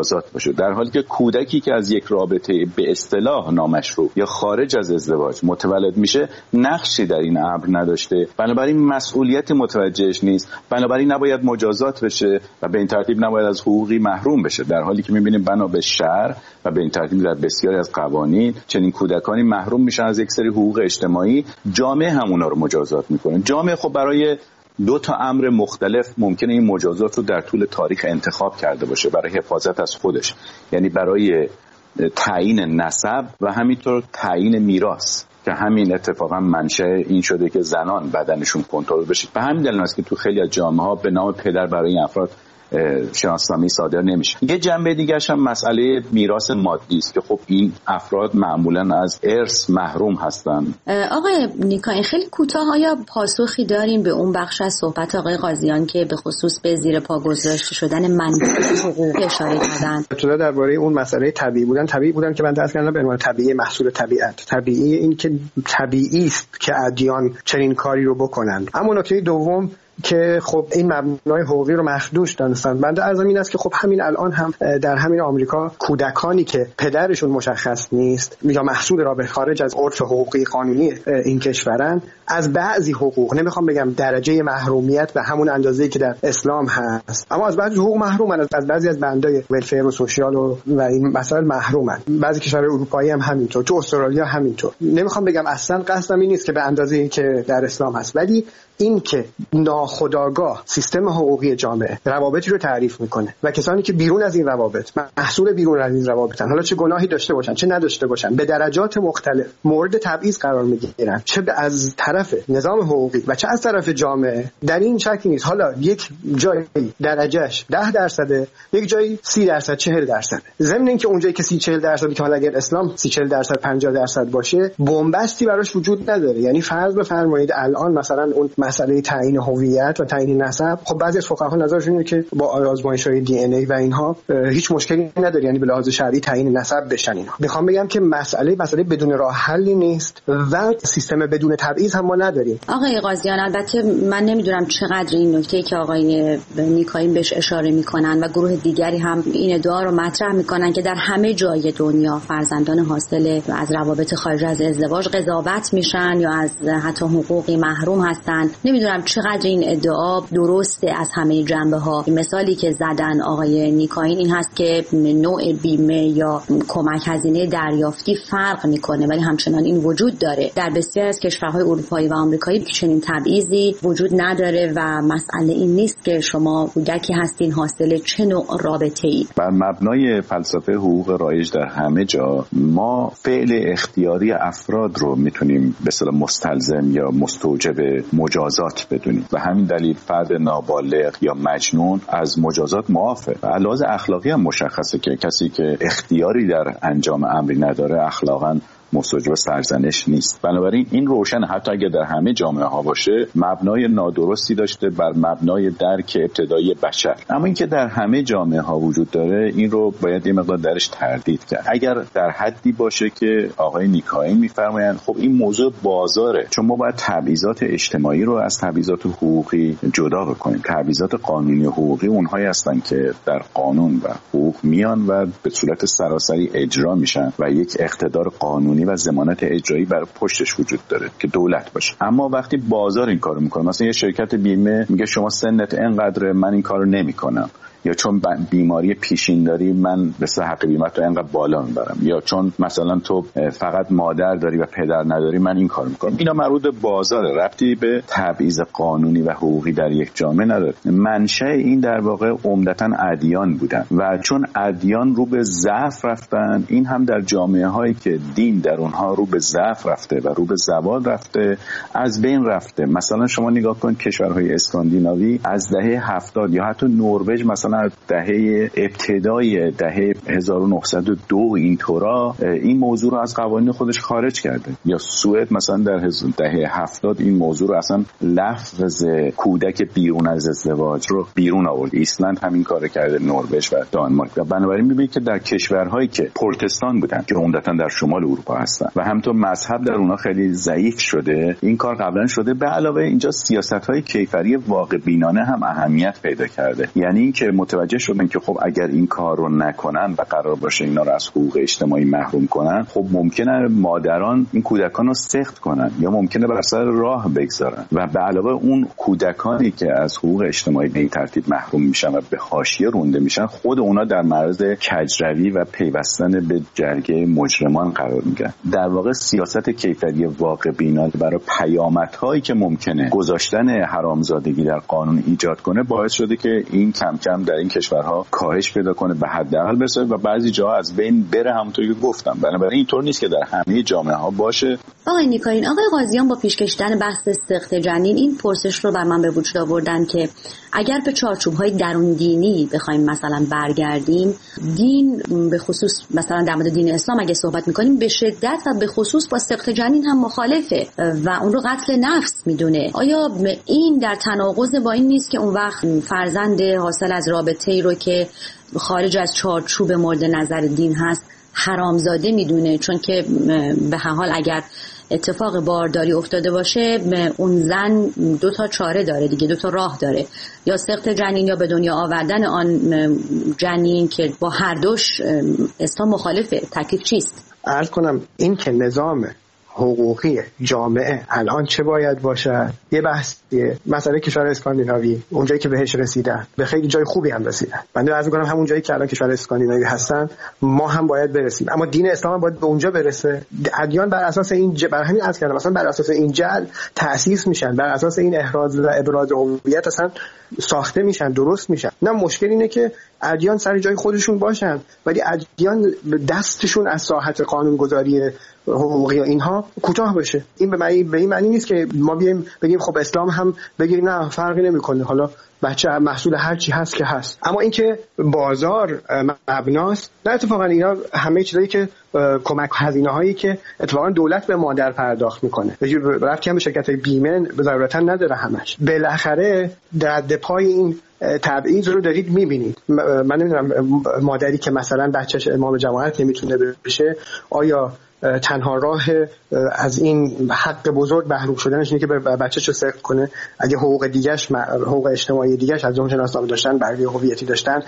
وجود، در حالی که کودکی که از یک رابطه به اصطلاح نامشروع یا خارج از ازدواج متولد میشه نقشی در این امر نداشته، بنابراین مسئولیت متوجهش نیست، بنابراین نباید مجازات بشه و به این ترتیب نباید از حقوقی محروم بشه، در حالی که میبینیم بنا به شرع و به این ترتیب در بسیاری از قوانین چنین کودکانی محروم میشن از یک سری حقوق اجتماعی. جامعه هم اونا رو مجازات میکنه. جامعه خب برای دو تا امر مختلف ممکنه این مجازات رو در طول تاریخ انتخاب کرده باشه، برای حفاظت از خودش، یعنی برای تعیین نسب و همینطور تعیین میراث، که همین اتفاقا منشأ این شده که زنان بدنشون کنترل بشه. به همین دلیل است که تو خیلی از جامعه‌ها به نام پدر برای این افراد شناسنامه صادر نمیشه. یه جنبه دیگه‌ش هم مسئله میراث مادی است که خب این افراد معمولا از ارث محروم هستن. آقای نیکایی خیلی کوتاه آیا پاسخی داریم به اون بخش از صحبت آقای قاضیان که به خصوص به زیر پا گذاشته شدن منطقه حقوق اشاره کردن؟ چطور درباره اون مسئله طبیعی بودن طبیعی بودن که من درس کردم به عنوان طبیعی محصول طبیعت، طبیعی این که طبیعی است که ادیان چنین کاری رو بکنند. اما نکته دوم که خب این مبنای حقوقی رو مخدوش دانستن. بنده عرضم این است که خب همین الان هم در همین آمریکا کودکانی که پدرشون مشخص نیست یا محصول را به خارج از عرف حقوقی قانونی این کشورن، از بعضی حقوق، نمیخوام بگم درجه محرومیت به همون اندازه‌ای که در اسلام هست، اما از بعضی حقوق محرومن، از بعضی از بندای ولفیر و سوشیال و, و این مسائل محرومن. بعضی کشورهای اروپایی هم همینطور، تو استرالیا همینطور. نمیخوام بگم اصلا قصدم این نیست که به اندازه‌ای که در اسلام هست، ولی این که ناخودآگاه سیستم حقوقی جامعه روابطی رو تعریف میکنه و کسانی که بیرون از این روابط، محصول بیرون از این روابطن، حالا چه گناهی داشته باشن چه نداشته باشن، به درجات مختلف مورد تبعیض قرار میگیرن، چه از طرف نظام حقوقی و چه از طرف جامعه. در این شکی نیست حالا یک جایی درجهش ده درصده، یک جایی سی درصد چهل درصد، ضمن اینکه اونجایی که سی چهل درصدی که حالا اگر اسلام سی چهل درصد پنجاه درصد باشه بنبستی براش وجود نداره. یعنی فرض بفرمایید الان مثلا اون مسئله تعیین هویت و تعیین نسب، خب بعضی از فقها نظرشون اینه که با آزمایش‌های دی ان ای و اینها هیچ مشکلی نداره، یعنی به لحاظ شرعی تعیین نسب بشن اینا. میخوام بگم که مسئله مسئله بدون راه حلی نیست و سیستم بدون تبعیض هم ما نداریم. آقای قاضیان البته من نمیدونم چقدر این نکته‌ای که آقای نیکایی بهش اشاره میکنن و گروه دیگری هم این ادعا رو مطرح میکنن که در همه جای دنیا فرزندان حاصل از روابط خارج از ازدواج قضاوت میشن یا از حتی حقوقی محروم هستن. نمیدونم چقدر این ادعا درسته از همه جنبه ها. مثالی که زدن آقای نیکایی این هست که نوع بیمه یا کمک هزینه دریافتی فرق میکنه، ولی همچنان این وجود داره. در بسیاری از کشورهای اروپایی و آمریکایی چنین تبعیضی وجود نداره و مسئله این نیست که شما کودکی هستین حاصل چه نوع رابطه‌ای. بر مبنای فلسفه حقوق رایج در همه جا ما فعل اختیاری افراد رو میتونیم به اصطلاح مستلزم یا مستوجب مجازات بدونیم و همین دلیل فرد نابالغ یا مجنون از مجازات معافه. و علاوه اخلاقی هم مشخصه که کسی که اختیاری در انجام امری نداره اخلاقاً مستوجب سرزنش نیست. بنابراین این روشن حتی اگر در همه جامعه ها باشه مبنای نادرستی داشته بر مبنای درک ابتدایی بشر. اما اینکه در همه جامعه ها وجود داره این رو باید یه مقدار درش تردید کرد. اگر در حدی باشه که آقای نیکایی میفرمایند خب این موضوع بازاره، چون ما باید تبعیضات اجتماعی رو از تبعیضات حقوقی جدا بکنیم. تبعیضات قانونی و حقوقی اونهایی هستن که در قانون و حقوق میان و به صورت سراسری اجرا میشن و یک اقتدار قانونی و ضمانت اجرایی بر پشتش وجود داره که دولت باشه. اما وقتی بازار این کارو میکنه، مثلا یه شرکت بیمه میگه شما سنت اینقدره من این کارو نمیکنم، یا چون بیماری پیشین داری من به حق بیمت رو اینقدر بالا میبرم، یا چون مثلا تو فقط مادر داری و پدر نداری من این کارو میکنم. اینا مربوط به بازاره، ربطی به تبعیض قانونی و حقوقی در یک جامعه نداره. منشأ این در واقع عمدتاً ادیان بودن و چون ادیان رو به ضعف رفتن، این هم در جامعه هایی که دین در اونها رو به ضعف رفته و رو به زوال رفته از بین رفته. مثلا شما نگاه کن کشورهای اسکاندیناوی از دهه هفتاد یا حتی نروژ مثلا از دهه ابتدای دهه هزار و نهصد و دو اینطورا این موضوع رو از قوانین خودش خارج کرده. یا سوئد مثلا در دهه هفتاد این موضوع رو اصلا لفظ کودک بیرون از ازدواج رو بیرون آورد. ایسلند همین کار کرده، نروژ و دانمارک. و بنابراین می‌بینید که در کشورهایی که پروتستان بودن که عمدتاً در شمال اروپا هستن و همینطور مذهب در اونها خیلی ضعیف شده، این کار قبلا شده. به علاوه اینجا سیاست‌های کیفری واقع بینانه هم اهمیت پیدا کرده. یعنی اینکه متوجه شدن که خب اگر این کار رو نکنن و قرار باشه اینا رو از حقوق اجتماعی محروم کنن، خب ممکنه مادران این کودکان رو سخت کنن یا ممکنه بر سر راه بگذارن و به علاوه اون کودکانی که از حقوق اجتماعی به این ترتیب محروم میشن و به حاشیه رونده میشن، خود اونا در معرض کجروی و پیوستن به جرگه مجرمان قرار میگیرن. در واقع سیاست کیفری واقع بینانه برای پیامدهایی که ممکنه گذاشتن حرامزادگی در قانون ایجاد کنه باعث شده که این کم کم در این کشورها کاهش پیدا کنه، به حداقل برسه و بعضی جاها از بین بره. همونطوری که گفتم بنابراین اینطور نیست که در همه جامعه ها باشه. آقای نیکاین، آقای قاضیان با پیش کشیدن بحث سقط جنین این پرسش رو بر من به وجود آوردن که اگر به چارچوب‌های درون دینی بخوایم مثلا برگردیم، دین به خصوص مثلا در مورد دین اسلام اگه صحبت می‌کنیم به شدت و به خصوص با سقط جنین هم مخالفه و اون رو قتل نفس میدونه. آیا این در تناقض با این نیست که اون وقت فرزند حاصل از رابطه‌ای رو که خارج از چارچوب مورد نظر دین هست حرامزاده میدونه؟ چون که به هر حال اگر اتفاق بارداری افتاده باشه اون زن دو تا چاره داره دیگه، دو تا راه داره، یا سقط جنین یا به دنیا آوردن آن جنین که با هر دوش اسلام مخالفه. تکلیف چیست؟ عرض کنم این که نظام حقوقی جامعه الان چه باید باشه یه بحثیه. مسئله کشور اسکاندیناوی اونجایی که بهش رسیدن به خیلی جای خوبی هم رسیدن. من عرض می‌کنم همون جایی که الان کشور اسکاندیناوی هستن ما هم باید برسیم، اما دین اسلام هم باید به اونجا برسه. ادیان بر اساس این ج... بر همین عرض کردم مثلا بر اساس این جل تأسیس میشن، بر اساس این احراز و ابراز هویت اصلا ساخته میشن، درست میشن. نه مشکل اینه که ادیان سر جای خودشون باشن ولی ادیان دستشون از ساحت قانونگذاری حقوقی و اینها کوتاه بشه. این به معنی به این معنی نیست که ما بیایم بگیم خب اسلام هم بگیم نه فرقی نمیکنه، حالا بچه محصول هر چی هست که هست. اما اینکه بازار مبناست، نه اتفاقا اینا همه چیزایی که کمک هزینه هایی که اتفاقا دولت به مادر پرداخت میکنه، ربطی هم به شرکت بیمه به ضرورتا نداره. همش بالاخره در پای این تبعیض رو دارید میبینید. من نمیدونم مادری که مثلا بچهش امام جماعت نمیتونه بشه، آیا تنها راه از این حق بزرگ محروم شدنش اینه که بچه‌ش رو سقط کنه؟ اگه حقوق دیگه‌اش، حقوق اجتماعی دیگه‌اش از جمله شناسنامه داشتن، برگه هویتی داشتن،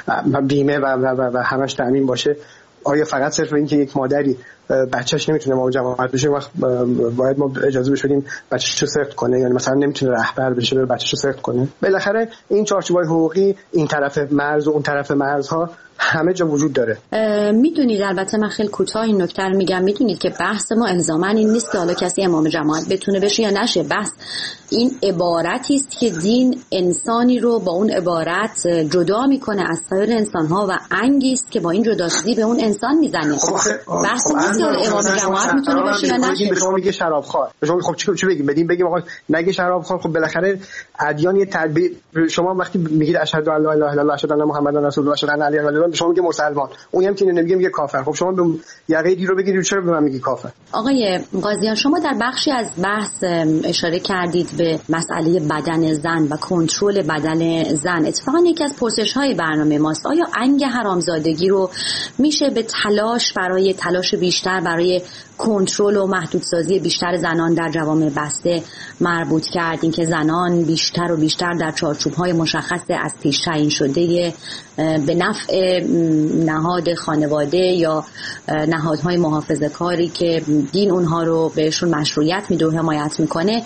بیمه و و و همش تامین باشه، آیا فقط صرف این که یک مادری بچه‌ش نمیتونه امام جماعت بشه وقت باید ما اجازه بشیم بچه‌ش رو سقط کنه؟ یعنی مثلا نمیتونه رهبر بشه بچه‌ش رو سقط کنه؟ بالاخره این چارچوب‌های حقوقی این طرف مرز و اون طرف مرزها همه جا وجود داره. میدونید البته من خیلی کوتاه این نکته رو میگم، میدونید که بحث ما الزاما این نیست که حالا کسی امام جماعت بتونه بشه یا نشه. بحث این عبارتی است که دین انسانی رو با اون عبارت جدا میکنه از سایر انسان‌ها و انگی است که با این جداسازی به اون انسان میزنه. بحث نیست که امام جماعت میتونه بشه یا نشه. شما میگه شرابخوار، شما خب چی چی بگیم؟ بدیم بگیم آقا نگه شرابخوار. خب بالاخره ادیان یه تدبیر، شما وقتی میگید اشهد ان لا اله الا الله اشهد ان محمد رسول الله اشهد ان علی رسول الله، شما میگه مسلمان، اون هم که نمیگه میگه کافر. خب شما به یقه دی رو بگیرید، چرا به من میگی کافر؟ آقای قاضیان، شما در بخشی از بحث اشاره کردید به مسئله بدن زن و کنترل بدن زن. اتفاقا یکی از پرسش‌های برنامه ماست آیا انگ حرامزادگی رو میشه به تلاش برای تلاش بیشتر برای کنترل و محدودسازی بیشتر زنان در جوامع بسته مربوط کرد؟ این که زنان بیشتر و بیشتر در چارچوب‌های مشخص از پیش تعیین شده به نفع نهاد خانواده یا نهادهای محافظه‌کاری که دین اونها رو بهشون مشروعیت میده و حمایت میکنه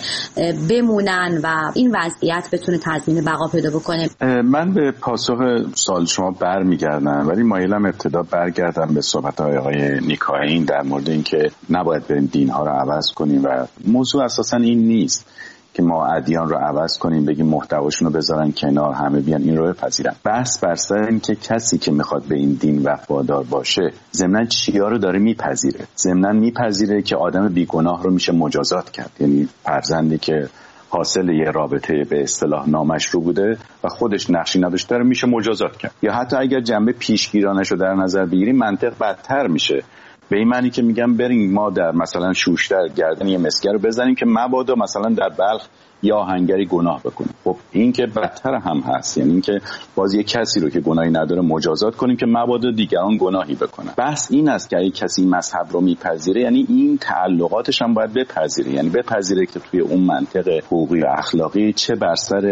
بمونن و این وضعیت بتونه تضمین بقا پیدا بکنه. من به پاسخ سوال شما برمیگردم ولی مایلم ابتدا برگردم به صحبت‌های آقای نیکاین در مورد اینکه نباید بریم دین‌ها رو عوض کنیم و موضوع اساساً این نیست که ما ادیان رو عوض کنیم بگیم محتواشون رو بذارن کنار همه بیان این رو بپذیرن. بحث بر سر این که کسی که میخواد به این دین وفادار باشه ضمناً چیا رو داره میپذیره. ضمناً میپذیره که آدم بیگناه رو میشه مجازات کرد، یعنی فرزندی که حاصل یه رابطه به اصطلاح نامشروع بوده و خودش نقشی نداشته رو میشه مجازات کرد. یا حتی اگر جنبه پیشگیرانش رو در نظر بگیریم منطق بدتر میشه، به این معنی که میگم بریم ما در مثلا شوشتر گردن یه مسگر رو بزنیم که مبادا مثلا در بلخ یا آهنگری گناه بکنه. خب این که بدتر هم هست، یعنی این که باز یه کسی رو که گناهی نداره مجازات کنیم که مبادا دیگران گناهی بکنن. بحث این است که اگه کسی مذهب رو میپذیره یعنی این تعلقاتش هم باید بپذیره، یعنی بپذیره که توی اون منطق حقوقی و اخلاقی چه بر سر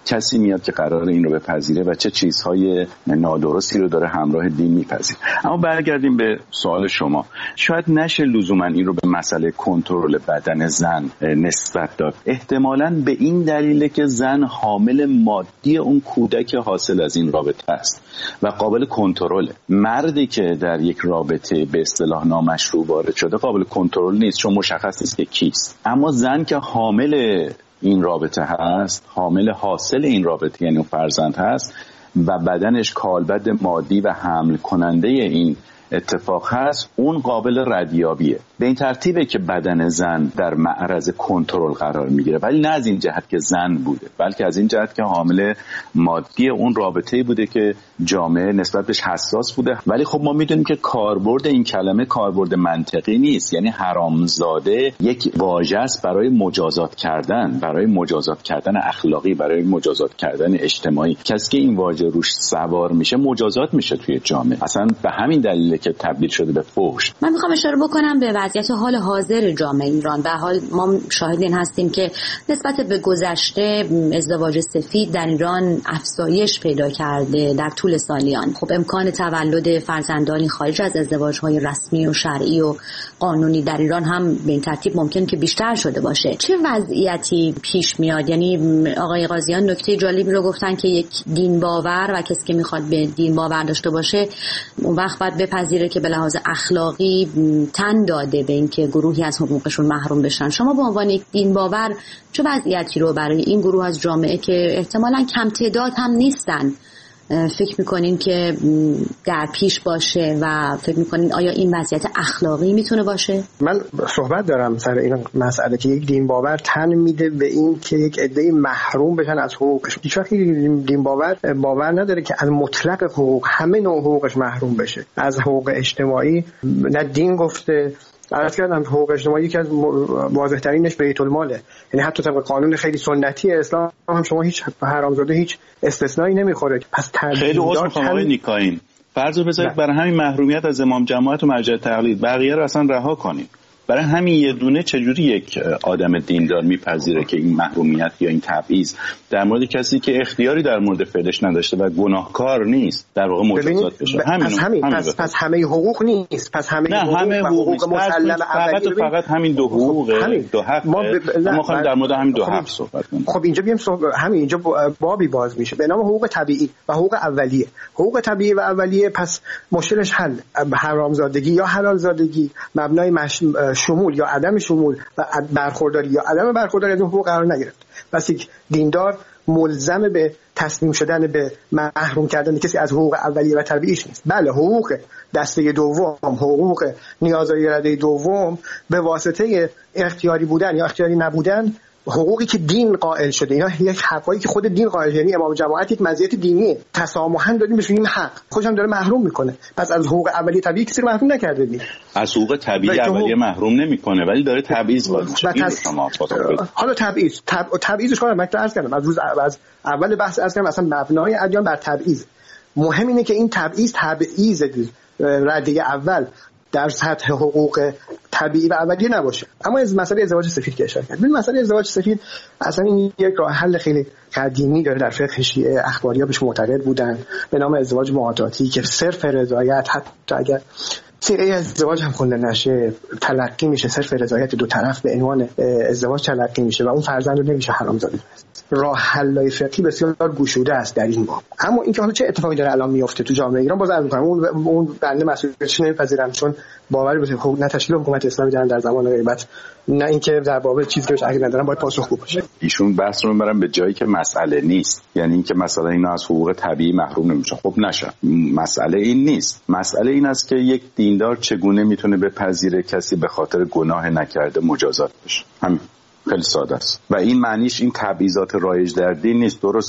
کسی میاد که قرار این رو بپذیره و چه چیزهای نادرستی رو داره همراه دین میپذیره. اما برگردیم به سوال شما. شاید نشه لزوما این رو به مسئله کنترل بدن زن نسبت داد. احتمالاً به این دلیله که زن حامل مادی اون کودک حاصل از این رابطه است و قابل کنترله. مردی که در یک رابطه به اصطلاح نامشروع وارد شده قابل کنترل نیست، چون مشخص نیست که کیست. اما زن که حامل این رابطه هست، حامل حاصل این رابطه یعنی فرزند هست و بدنش کالبد مادی و حمل کننده این اتفاق هست، اون قابل ردیابیه. به این ترتیبه که بدن زن در معرض کنترل قرار میگیره، ولی نه از این جهت که زن بوده، بلکه از این جهت که حامل مادی اون رابطه‌ای بوده که جامعه نسبت بهش حساس بوده. ولی خب ما میدونیم که کاربرد این کلمه کاربرد منطقی نیست، یعنی حرامزاده یک واژه است برای مجازات کردن، برای مجازات کردن اخلاقی، برای مجازات کردن اجتماعی. کسی که این واژه روش سوار میشه مجازات میشه توی جامعه. اصلا به همین دلیله که تبدیل شده به فحش. من میخوام اشاره بکنم به وضعیت حال حاضر جامعه ایران. به حال ما شاهدین هستیم که نسبت به گذشته ازدواج سفید در ایران افزایش پیدا کرده در طول سالیان. خب امکان تولد فرزندانی خارج از ازدواج‌های رسمی و شرعی و قانونی در ایران هم به این ترتیب ممکن که بیشتر شده باشه. چه وضعیتی پیش میاد؟ یعنی آقای قاضیان نکته جالبی رو گفتن که یک دین باور و کسی که میخواد به دین باور داشته باشه اون وقت باید بپذیره که به لحاظ اخلاقی تن داده به اینکه گروهی از حقوقشون محروم بشن. شما به عنوان یک دین باور چه وضعیتی رو برای این گروه از جامعه که احتمالاً کم تعداد هم نیستن فکر میکنین که در پیش باشه و فکر میکنین آیا این وضعیت اخلاقی میتونه باشه؟ من صحبت دارم سر این مسئله که یک دین باور تن میده به این که یک عده‌ای محروم بشن از حقوقش. هیچ وقت دین باور باور نداره که از مطلق حقوق همه نوع حقوقش محروم بشه. از حقوق اجتماعی نه دین گفته. عرض کردم حقوق اجتماعی یکی از واضح‌ترینش بیت الماله، یعنی حتی طبق قانون خیلی سنتی اسلام هم شما هیچ حرامزاده هیچ استثنایی نمیخوره. پس خیلی عذر می‌خوام آقای نیکاین، فرض رو بذارید برای همین محرومیت از امام جماعت و مرجع تقلید بقیه رو اصلا رها کنید. برای همین یه دونه چجوری یک آدم دیندار میپذیره که این محرومیت یا این تبعیض در مورد کسی که اختیاری در مورد فعلش نداشته و گناهکار نیست در واقع مجازات بشه؟ همین پس همین پس, پس همه حقوق نیست، پس همه نه حقوق همه حقوق, حقوق مسلم فقط و فقط همین دو حقوق دو حق ما می‌خوایم در مورد همین دو حق صحبت کنیم. خب اینجا بیام همین اینجا بابی باز میشه به نام حقوق طبیعی و حقوق اولیه. حقوق طبیعی و اولیه پس مشکلش حل. حرامزادگی یا حلالزادگی مبنای مش... شمول یا عدم شمول و برخورداری یا عدم برخورداری از اون حقوق قرار نگرفت. پس یک دیندار ملزم به تسلیم شدن به محروم کردن کسی از حقوق اولیه و طبیعیش نیست. بله حقوق دسته دوم، حقوق نیازهای رده دوم به واسطه اختیاری بودن یا اختیاری نبودن، حقوقی که دین قائل شده، اینا یک حقایی که خود دین قائل، یعنی امام جماعت یک مزیت دینیه، تسامحاً دادیم بهش این حق، خودش داره محروم میکنه. پس از حقوق اولیه طبیعی کسی رو محروم نکرده دید. از حقوق طبیعی اولیه محروم نمیکنه ولی داره تبعیض میکنه. تس... حالا تبعیض تب... تبعیضش کنم من عرض کردم از روز از اول بحث عرض کردم اصلا مبنای ادیان بر تبعیض. مهم اینه که این تبعیض تبعیض رده اول در سطح حقوق طبیعی و اولیه نباشه. اما از مسئله ازدواج سفید که اشاره کردم، مسئله ازدواج سفید اصلا این یک راه حل خیلی قدیمی داره. در فقه شیعه اخباریا بهش معتقد بودن به نام ازدواج معاداتی که صرف رضایت، حتی اگر صیغه ازدواج هم خونده نشه، تلقی میشه، صرف رضایت دو طرف به عنوان ازدواج تلقی میشه و اون فرزند رو نمیشه حرامزاده دونست. راه حل‌های فقهی بسیار گشوده است در این باب. اما اینکه حالا چه اتفاقی داره الان میفته تو جامعه ایران باز عرض می‌کنم اون اون بنده مسئولیتش نمیپذیرم، چون باور به حقوق نه تشکیل حکومت اسلامی دارن در زمان غیبت، نه اینکه در باب چیزی که بهش عقیده ندارن باید پاسخگو باشه. ایشون بحث رو میبرن به جایی که مسئله نیست، یعنی اینکه مثلا اینا از حقوق طبیعی محروم نمیشن. خب نشه، مسئله این نیست. مسئله این است که یک دیندار چگونه میتونه بپذیره کسی به خاطر گناه نکرده مجازات بشه. همین خیلی ساده است و این معنیش این تبعیضات رایج در دین نیست. درسته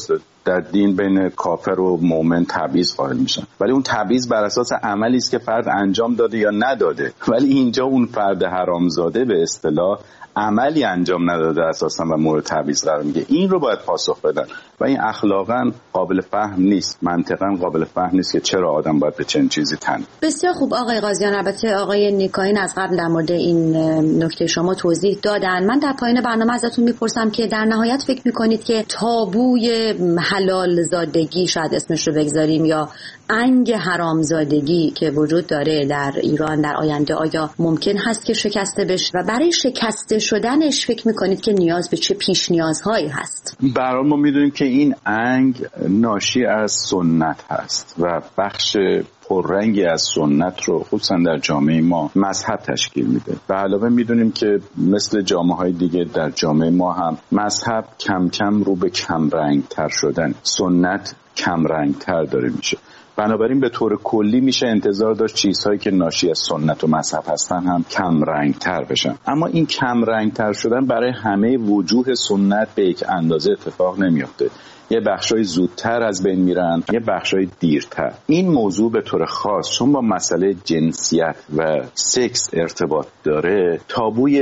در دین بین کافر و مؤمن تبعیض قائل میشن، ولی اون تبعیض بر اساس عملی است که فرد انجام داده یا نداده. ولی اینجا اون فرد حرامزاده به اصطلاح عملی انجام نداده اساسا و مورد تبعیض قرار میگه. این رو باید پاسخ بدن و این اخلاقا قابل فهم نیست، منطقا قابل فهم نیست که چرا آدم باید به چنین چیزی تن. بسیار خوب آقای قاضیان. البته آقای نیکاین از قبل در مورد این نکته شما توضیح دادن. من در پایان برنامه ازتون میپرسم که در نهایت فکر میکنید که تابوی حلال زادگی شاید اسمش رو بگذاریم یا انگ حرامزادگی که وجود داره در ایران در آینده آیا ممکن هست که شکسته بشه و برای شکسته شدنش فکر میکنید که نیاز به چه پیش نیازهایی هست؟ برای ما میدونیم که این انگ ناشی از سنت هست و بخش پررنگی از سنت رو خصوصا در جامعه ما مذهب تشکیل میده. به علاوه میدونیم که مثل جامعه های دیگه در جامعه ما هم مذهب کم کم رو به کم رنگ تر شدن، سنت کم رنگ تر داره میشه. بنابراین به طور کلی میشه انتظار داشت چیزهایی که ناشی از سنت و مذهب هستن هم کم رنگ تر بشن. اما این کم رنگ تر شدن برای همه وجوه سنت به یک اندازه اتفاق نمیفته. یه بخشای زودتر از بین میرن، یه بخشای دیرتر. این موضوع به طور خاص چون با مسئله جنسیت و سکس ارتباط داره، تابوی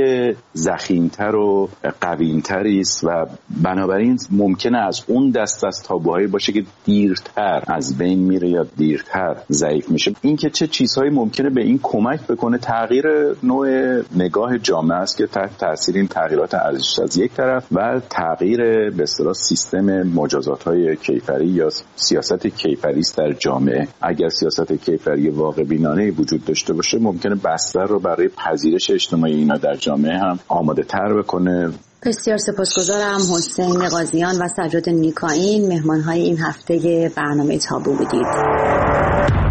ضخیم‌تر و قوی‌تری است و بنابراین ممکنه از اون دست از تابوهایی باشه که دیرتر از بین میره یا دیرتر ضعیف میشه. این که چه چیزهایی ممکنه به این کمک بکنه تغییر نوع نگاه جامعه است که تحت تاثیر این تغییرات ارزش از یک طرف و تغییر به اصطلاح سیستم مجازات‌های کیفری یا سیاست کیفری است در جامعه. اگر سیاست کیفری واقع بینانه وجود داشته باشه ممکنه بستر رو برای پذیرش اجتماعی اینا در جامعه هم آماده تر بکنه. بسیار سپاسگزارم. حسین قاضیان و سجاد نیکاین مهمان‌های این هفته برنامه تابو بودید.